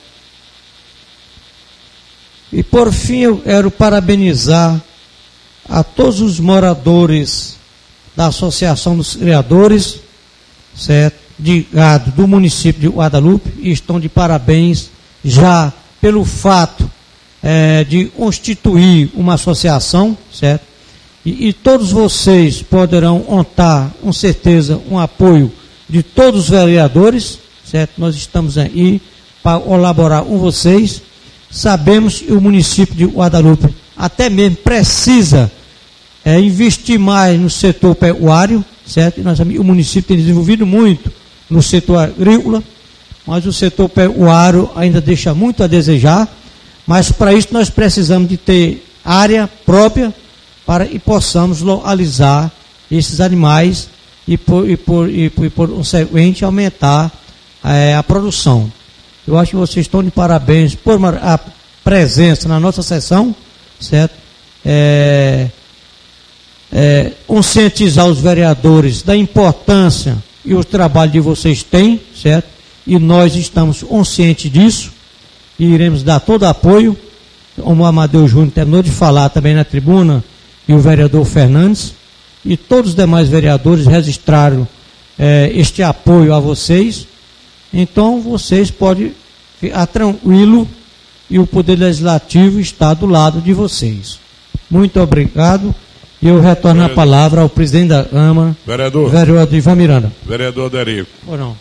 E por fim eu quero parabenizar a todos os moradores da Associação dos Criadores, certo, de gado do município de Guadalupe, e estão de parabéns já pelo fato é, de constituir uma associação, certo? E, e todos vocês poderão contar, com certeza, um apoio de todos os vereadores, certo? Nós estamos aí para colaborar com vocês. Sabemos que o município de Guadalupe até mesmo precisa é, investir mais no setor pecuário, certo? E nós, o município tem desenvolvido muito no setor agrícola, mas o setor pecuário ainda deixa muito a desejar, mas para isso nós precisamos de ter área própria para e possamos localizar esses animais e por, e por, e por, e por consequente aumentar é, a produção. Eu acho que vocês estão de parabéns por uma, a presença na nossa sessão, certo? É, é, conscientizar os vereadores da importância e o trabalho que vocês têm, certo? E nós estamos conscientes disso e iremos dar todo apoio, como o Amadeu Júnior terminou de falar também na tribuna, e o vereador Fernandes, e todos os demais vereadores registraram é, este apoio a vocês. Então vocês podem ficar tranquilo e o Poder Legislativo está do lado de vocês. Muito obrigado. E eu retorno vereador. a palavra ao presidente da Câmara, vereador, vereador Ivan Miranda. Vereador Derico. Ou não?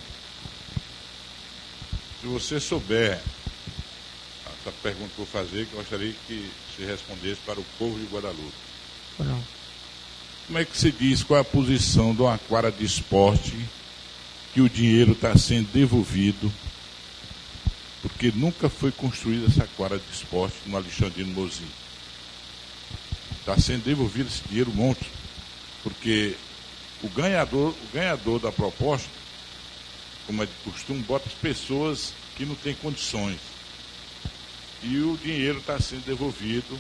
Se você souber, essa pergunta que eu vou fazer, que eu gostaria que se respondesse para o povo de Guadalupe. Ou não? Como é que se diz qual é a posição de uma quadra de esporte que o dinheiro está sendo devolvido, porque nunca foi construída essa quadra de esporte no Alexandrino Mozinho? Está sendo devolvido esse dinheiro um monte, porque o ganhador, o ganhador da proposta, como é de costume, bota as pessoas que não têm condições. E o dinheiro está sendo devolvido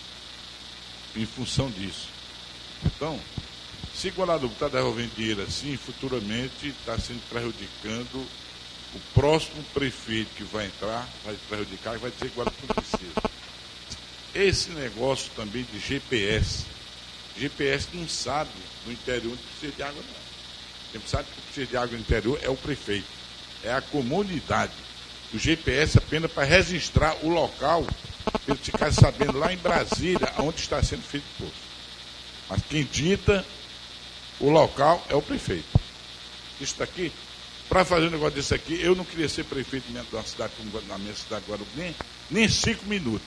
em função disso. Então, se Guadalupe está devolvendo dinheiro assim, futuramente está sendo prejudicando o próximo prefeito que vai entrar, vai prejudicar e vai dizer que Guadalupe não precisa. Esse negócio também de G P S, G P S não sabe no interior onde precisa de água, não. Quem sabe que precisa de água no interior é o prefeito, é a comunidade. O G P S é apenas para registrar o local, para ele ficar sabendo lá em Brasília onde está sendo feito o poço. Mas quem dita o local é o prefeito. Isso daqui, para fazer um negócio desse aqui, eu não queria ser prefeito de uma cidade como na minha cidade de Guadalupe, nem, nem cinco minutos.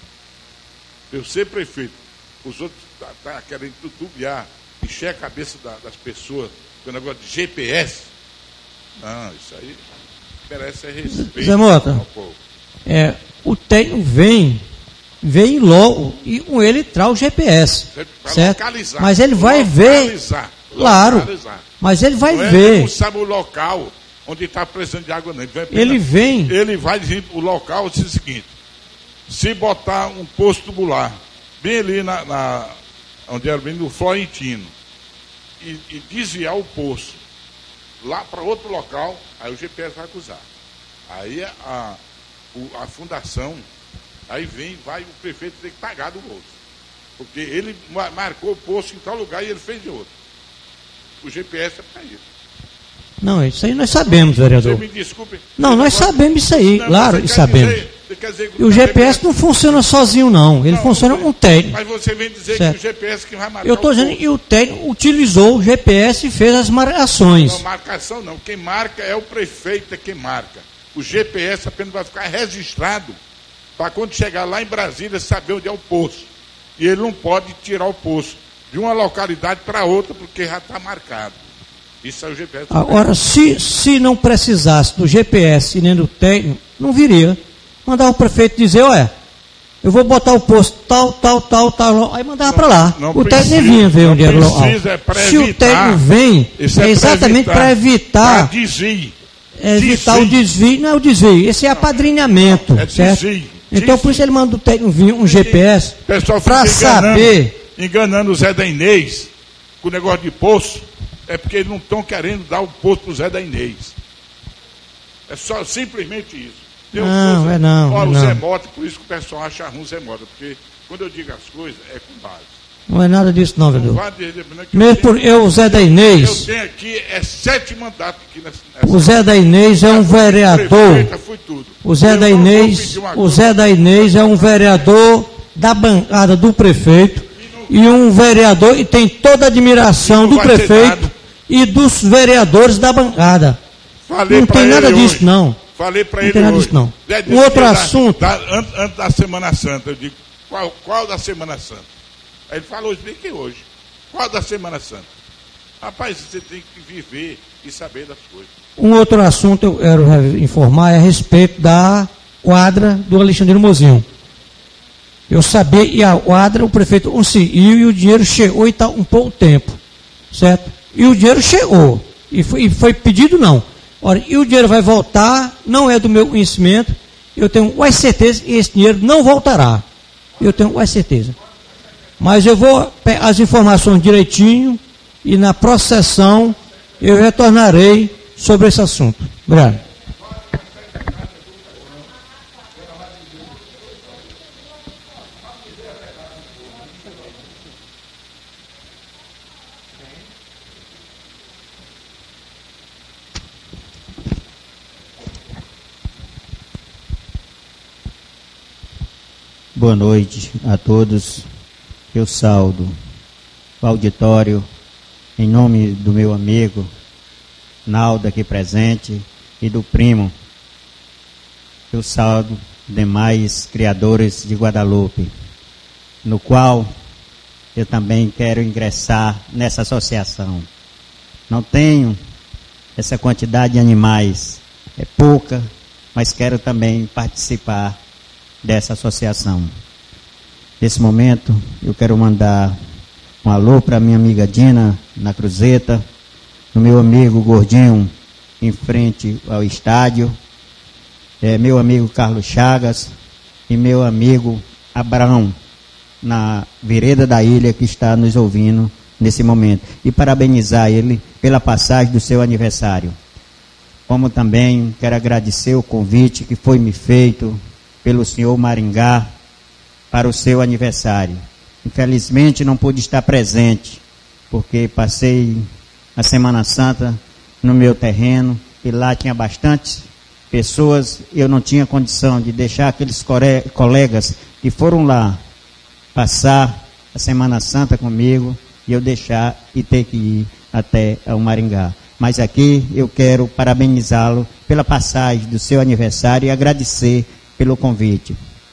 Eu ser prefeito, os outros estão tá, tá querendo tutubiar, encher a cabeça da, das pessoas com o negócio de G P S. Não, isso aí merece respeito. Zé Mota, é, o técnico vem, vem logo e com ele traz o G P S. Certo? Localizar. Mas ele vai localizar, ver. Claro. Localizar. Mas ele vai não ver. Ele não sabe o local onde está precisando de água, não. Ele, vai ele vem. Ele vai dizer o local, diz o seguinte: se botar um posto tubular bem ali na, na onde era bem no Florentino e, e desviar o poço lá para outro local, aí o G P S vai acusar. Aí a, a, a fundação, aí vem, vai o prefeito ter que pagar do bolso. Porque ele marcou o poço em tal lugar e ele fez de outro. O G P S é para isso. Não, isso aí nós sabemos, vereador. Você me desculpe. Não, nós sabemos isso aí, não, claro, e sabemos. Dizer, Quer dizer, E o G P S não funciona sozinho, não. Ele não, funciona com um técnico. Mas você vem dizer certo. que o G P S que vai marcar. Eu estou dizendo que o técnico utilizou o G P S e fez as marcações. Não, marcação não. Quem marca é o prefeito, é quem marca. O G P S apenas vai ficar registrado para quando chegar lá em Brasília saber onde é o poço. E ele não pode tirar o poço de uma localidade para outra porque já está marcado. Isso é o G P S. Agora, se, se não precisasse do G P S e nem do técnico, não viria. Mandar o prefeito dizer, olha, eu vou botar o posto tal, tal, tal, tal, aí mandava para lá. Não o precisa, técnico vinha ver onde era o local. É se o técnico vem, é, é exatamente para evitar, para desvio. É evitar desvio. o desvio, não é o desvio, esse é apadrinhamento, é certo? Desvio. Então desvio. por isso ele manda o técnico vir um G P S para saber. Enganando o Zé da Inês com o negócio de poço, é porque eles não estão querendo dar o poço para o Zé da Inês. É só simplesmente isso. Não, não, é não. Olha, é o não. Zé Mota, por isso que o pessoal acha ruim o Zé Mota, porque quando eu digo as coisas, é com base. Não é nada disso não, vereador. Não Mesmo por eu, o Zé da Inês... Eu tenho aqui, é sete mandatos aqui nessa... O Zé da Inês é um vereador... O Zé da Inês, o Zé da Inês é um vereador da bancada do prefeito e um vereador, e tem toda a admiração do prefeito e dos vereadores da bancada. Falei não tem nada disso, hoje. não. Falei para ele Não tem nada hoje. disso, não. Zé, um outro assunto... Da, da, antes, antes da Semana Santa, eu digo, qual, qual da Semana Santa? Aí ele falou, expliquei hoje. Qual da Semana Santa? Rapaz, você tem que viver e saber das coisas. Um outro assunto eu quero informar é a respeito da quadra do Alexandre Mozinho. Eu sabia, e a quadra, o prefeito conseguiu e o dinheiro chegou e está um pouco tempo, certo? E o dinheiro chegou, e foi, e foi pedido não. Ora, e o dinheiro vai voltar, não é do meu conhecimento, eu tenho quase certeza que esse dinheiro não voltará. Eu tenho quase certeza. Mas eu vou pegar as informações direitinho e na próxima sessão eu retornarei sobre esse assunto. Obrigado. Boa noite a todos. Eu saudo o auditório em nome do meu amigo Naldo aqui presente e do primo. Eu saudo demais criadores de Guadalupe, no qual eu também quero ingressar nessa associação. Não tenho essa quantidade de animais, é pouca, mas quero também participar dessa associação. Nesse momento, eu quero mandar um alô para minha amiga Dina, na Cruzeta, no meu amigo Gordinho, em frente ao estádio, é, meu amigo Carlos Chagas e meu amigo Abraão, na vereda da ilha, que está nos ouvindo nesse momento. E parabenizar ele pela passagem do seu aniversário. Como também quero agradecer o convite que foi me feito pelo senhor Maringá para o seu aniversário. Infelizmente não pude estar presente, porque passei a Semana Santa no meu terreno e lá tinha bastantes pessoas e eu não tinha condição de deixar aqueles colegas que foram lá passar a Semana Santa comigo e eu deixar e ter que ir até o Maringá. Mas aqui eu quero parabenizá-lo pela passagem do seu aniversário e agradecer pelo convite.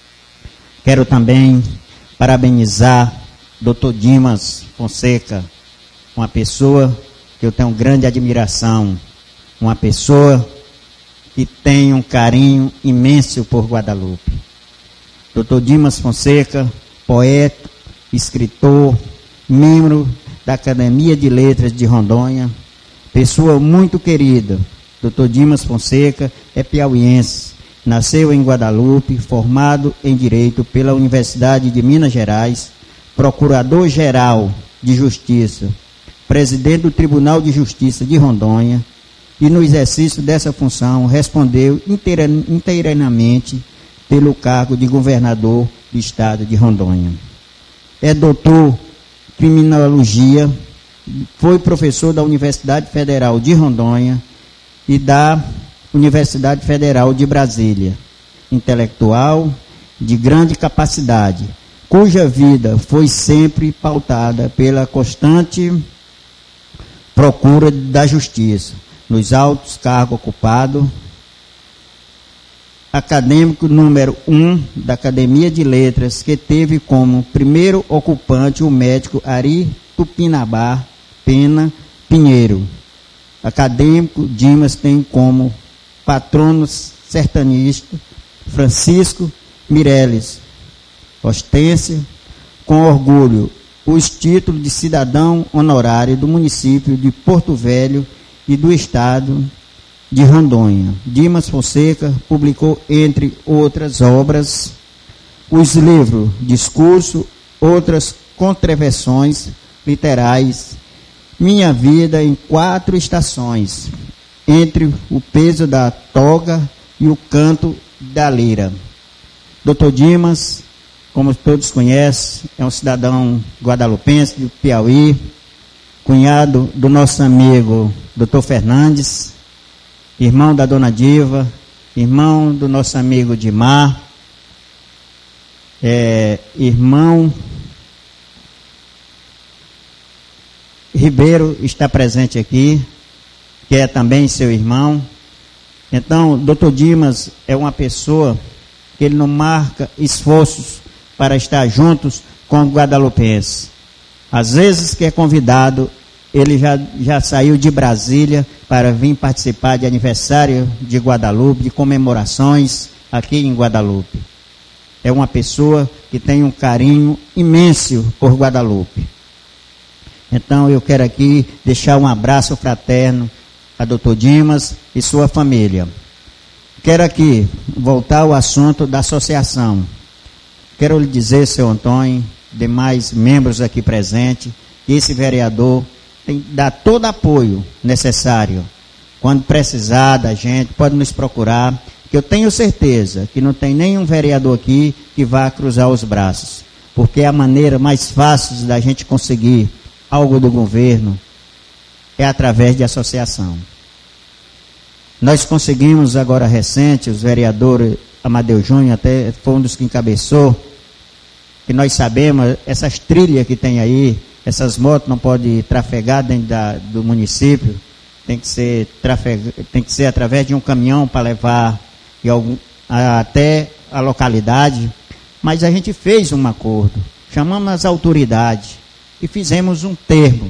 Quero também parabenizar doutor Dimas Fonseca, uma pessoa que eu tenho grande admiração, uma pessoa que tem um carinho imenso por Guadalupe. doutor Dimas Fonseca, poeta, escritor, membro da Academia de Letras de Rondônia, pessoa muito querida. doutor Dimas Fonseca é piauiense. Nasceu em Guadalupe, formado em Direito pela Universidade de Minas Gerais, Procurador-Geral de Justiça, Presidente do Tribunal de Justiça de Rondônia, e no exercício dessa função respondeu inteira, inteiramente pelo cargo de Governador do Estado de Rondônia. É doutor em Criminologia, foi professor da Universidade Federal de Rondônia e da Universidade Federal de Brasília. intelectual de grande capacidade, cuja vida foi sempre pautada pela constante procura da justiça, nos altos cargos ocupados. Acadêmico número um da Academia de Letras, que teve como primeiro ocupante o médico Ari Tupinambá Pena Pinheiro. Acadêmico Dimas tem como patrono sertanista Francisco Mireles. Ostência com orgulho os títulos de cidadão honorário do município de Porto Velho e do estado de Rondônia. Dimas Fonseca publicou, entre outras obras, os livros Discurso, outras contribuições literais, Minha Vida em Quatro Estações, Entre o Peso da Toga e o Canto da Lira. doutor Dimas, como todos conhecem, é um cidadão guadalupense do Piauí, cunhado do nosso amigo doutor Fernandes, irmão da dona Diva, irmão do nosso amigo Dimar, é, irmão Ribeiro está presente aqui, que é também seu irmão. Então, doutor Dimas é uma pessoa que ele não marca esforços para estar juntos com o guadalupense. Às vezes que é convidado, ele já, já saiu de Brasília para vir participar de aniversário de Guadalupe, de comemorações aqui em Guadalupe. É uma pessoa que tem um carinho imenso por Guadalupe. Então eu quero aqui deixar um abraço fraterno a doutor Dimas e sua família. Quero aqui voltar ao assunto da associação. Quero lhe dizer, seu Antônio, demais membros aqui presentes, que esse vereador tem que dar todo apoio necessário. Quando precisar da gente, pode nos procurar, que eu tenho certeza que não tem nenhum vereador aqui que vá cruzar os braços, porque é a maneira mais fácil da gente conseguir algo do governo é através de associação. Nós conseguimos agora recente, os vereadores Amadeu Júnior até foi um dos que encabeçou, que nós sabemos, essas trilhas que tem aí, essas motos não podem trafegar dentro da, do município, tem que ser, trafeg, tem que ser através de um caminhão para levar em algum, a, até a localidade. Mas a gente fez um acordo, chamamos as autoridades e fizemos um termo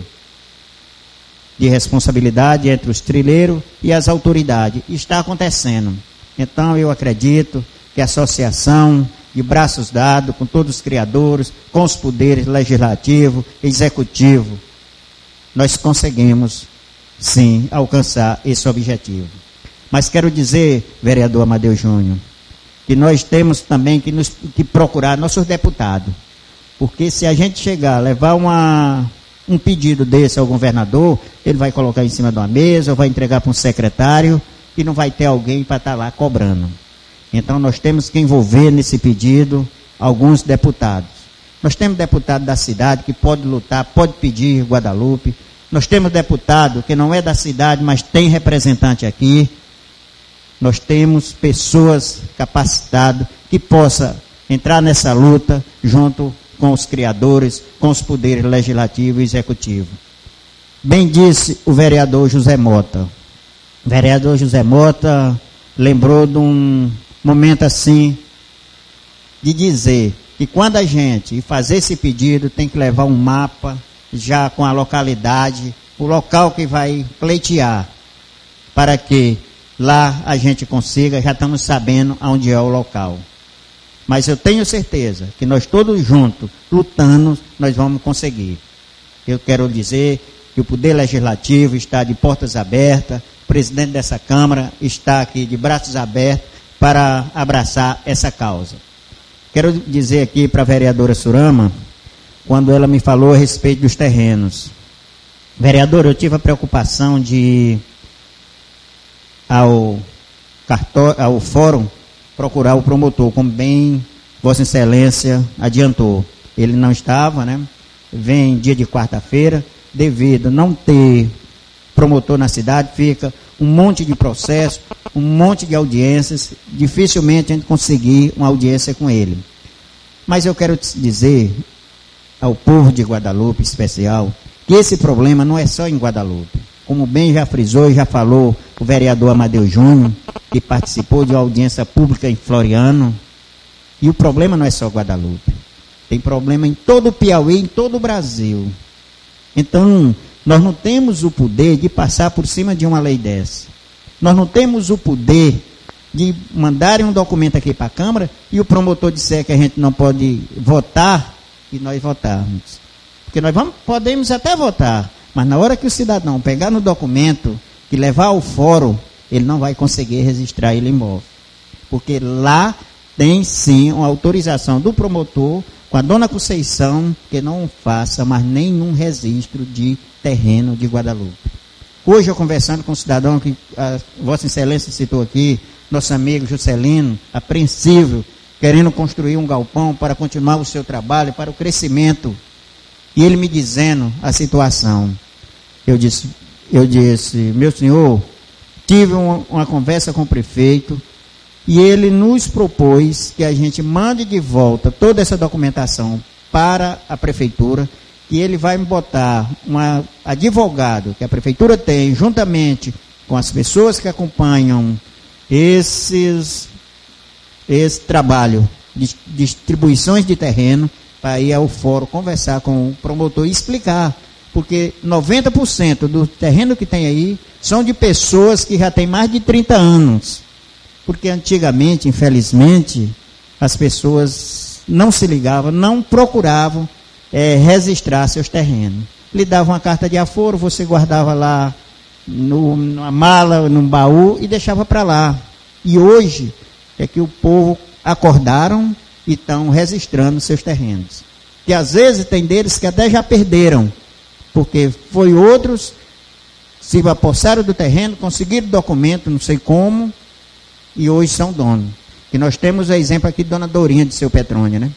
de responsabilidade entre os trilheiros e as autoridades. Está acontecendo. Então eu acredito que a associação, de braços dados com todos os criadores, com os poderes legislativo, executivo, nós conseguimos sim alcançar esse objetivo. Mas quero dizer, vereador Amadeu Júnior, que nós temos também que, nos, que procurar nossos deputados, porque se a gente chegar a levar uma, um pedido desse ao governador, ele vai colocar em cima de uma mesa, ou vai entregar para um secretário, e não vai ter alguém para estar lá cobrando. Então nós temos que envolver nesse pedido alguns deputados. Nós temos deputado da cidade que pode lutar, pode pedir Guadalupe. Nós temos deputado que não é da cidade, mas tem representante aqui. Nós temos pessoas capacitadas que possam entrar nessa luta junto com os criadores, com os poderes legislativo e executivo. Bem disse o vereador José Mota. O vereador José Mota lembrou de um momento assim, de dizer que quando a gente fazer esse pedido, tem que levar um mapa, já com a localidade, o local que vai pleitear, para que lá a gente consiga, já estamos sabendo onde é o local. Mas eu tenho certeza que nós todos juntos, lutando, nós vamos conseguir. Eu quero dizer que o Poder Legislativo está de portas abertas, o presidente dessa Câmara está aqui de braços abertos, para abraçar essa causa. Quero dizer aqui para a vereadora Surama, quando ela me falou a respeito dos terrenos. Vereadora, eu tive a preocupação de, ao, cartório, ao fórum, procurar o promotor, como bem Vossa Excelência adiantou. Ele não estava, né? Vem dia de quarta-feira, devido a não ter promotor na cidade, fica um monte de processo, um monte de audiências, dificilmente a gente conseguir uma audiência com ele. Mas eu quero dizer ao povo de Guadalupe, em especial, que esse problema não é só em Guadalupe. Como bem já frisou e já falou o vereador Amadeu Júnior, que participou de uma audiência pública em Floriano, e o problema não é só Guadalupe. Tem problema em todo o Piauí, em todo o Brasil. Então, nós não temos o poder de passar por cima de uma lei dessa. Nós não temos o poder de mandarem um documento aqui para a Câmara e o promotor disser que a gente não pode votar e nós votarmos. Porque nós vamos, podemos até votar, mas na hora que o cidadão pegar no documento e levar ao fórum, ele não vai conseguir registrar ele imóvel. Porque lá tem sim uma autorização do promotor com a dona Conceição que não faça mais nenhum registro de terreno de Guadalupe. Hoje eu conversando com um cidadão que a Vossa Excelência citou aqui, nosso amigo Juscelino, apreensivo, querendo construir um galpão para continuar o seu trabalho, para o crescimento. E ele me dizendo a situação. Eu disse, eu disse, meu senhor, tive uma, uma conversa com o prefeito e ele nos propôs que a gente mande de volta toda essa documentação para a prefeitura, que ele vai me botar um advogado que a prefeitura tem, juntamente com as pessoas que acompanham esses, esse trabalho de distribuições de terreno, para ir ao fórum conversar com o promotor e explicar, porque noventa por cento do terreno que tem aí são de pessoas que já têm mais de trinta anos, porque antigamente, infelizmente, as pessoas não se ligavam, não procuravam é, registrar seus terrenos. Lhe davam uma carta de aforo, você guardava lá no, numa mala, num baú e deixava para lá. E hoje é que o povo acordaram e estão registrando seus terrenos. Que às vezes tem deles que até já perderam, porque foi outros, se apossaram do terreno, conseguiram documento, não sei como, e hoje são donos. E nós temos o exemplo aqui de Dona Dourinha de Seu Petrônio, né?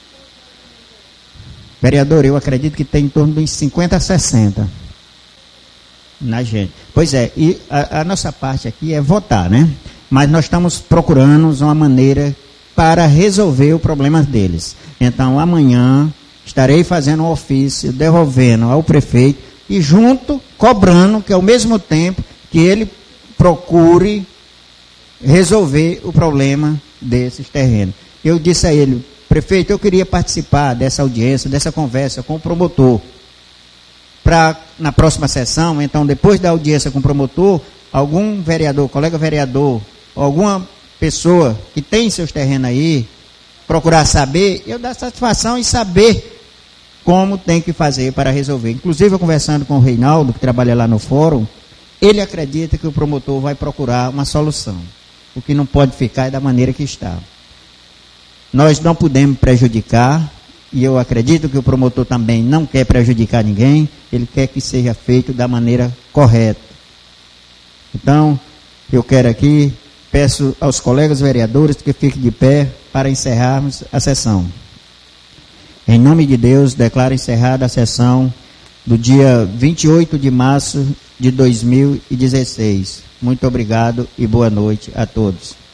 Vereador, eu acredito que tem em torno de uns cinquenta a sessenta na gente. Pois é, e a, a nossa parte aqui é votar, né? Mas nós estamos procurando uma maneira para resolver o problema deles. Então, amanhã, estarei fazendo um ofício, devolvendo ao prefeito, e junto, cobrando, que ao mesmo tempo, que ele procure resolver o problema desses terrenos. Eu disse a ele, prefeito, eu queria participar dessa audiência, dessa conversa com o promotor, para, na próxima sessão, então, depois da audiência com o promotor, algum vereador, colega vereador, alguma pessoa que tem seus terrenos aí, procurar saber, eu dar satisfação e saber como tem que fazer para resolver. Inclusive, eu conversando com o Reinaldo, que trabalha lá no fórum, ele acredita que o promotor vai procurar uma solução. O que não pode ficar é da maneira que está. Nós não podemos prejudicar, e eu acredito que o promotor também não quer prejudicar ninguém, ele quer que seja feito da maneira correta. Então, eu quero aqui, peço aos colegas vereadores que fiquem de pé para encerrarmos a sessão. Em nome de Deus, declaro encerrada a sessão do dia vinte e oito de março de dois mil e dezesseis. Muito obrigado e boa noite a todos.